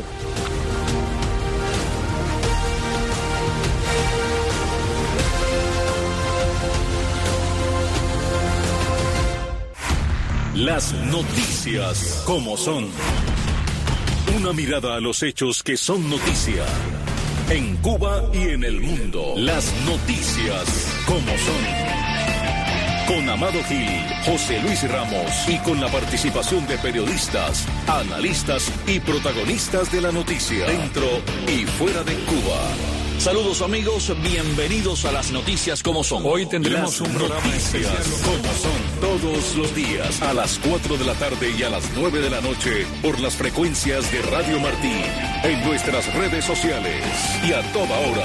Las noticias como son. Una mirada a los hechos que son noticia. En Cuba y en el mundo. Las noticias como son. Con Amado Gil, José Luis Ramos y con la participación de periodistas, analistas y protagonistas de la noticia. Dentro y fuera de Cuba. Saludos amigos, bienvenidos a las noticias como son. Hoy tendremos las un programa especial como son todos los días a las cuatro de la tarde y a las nueve de la noche por las frecuencias de Radio Martí, en nuestras redes sociales y a toda hora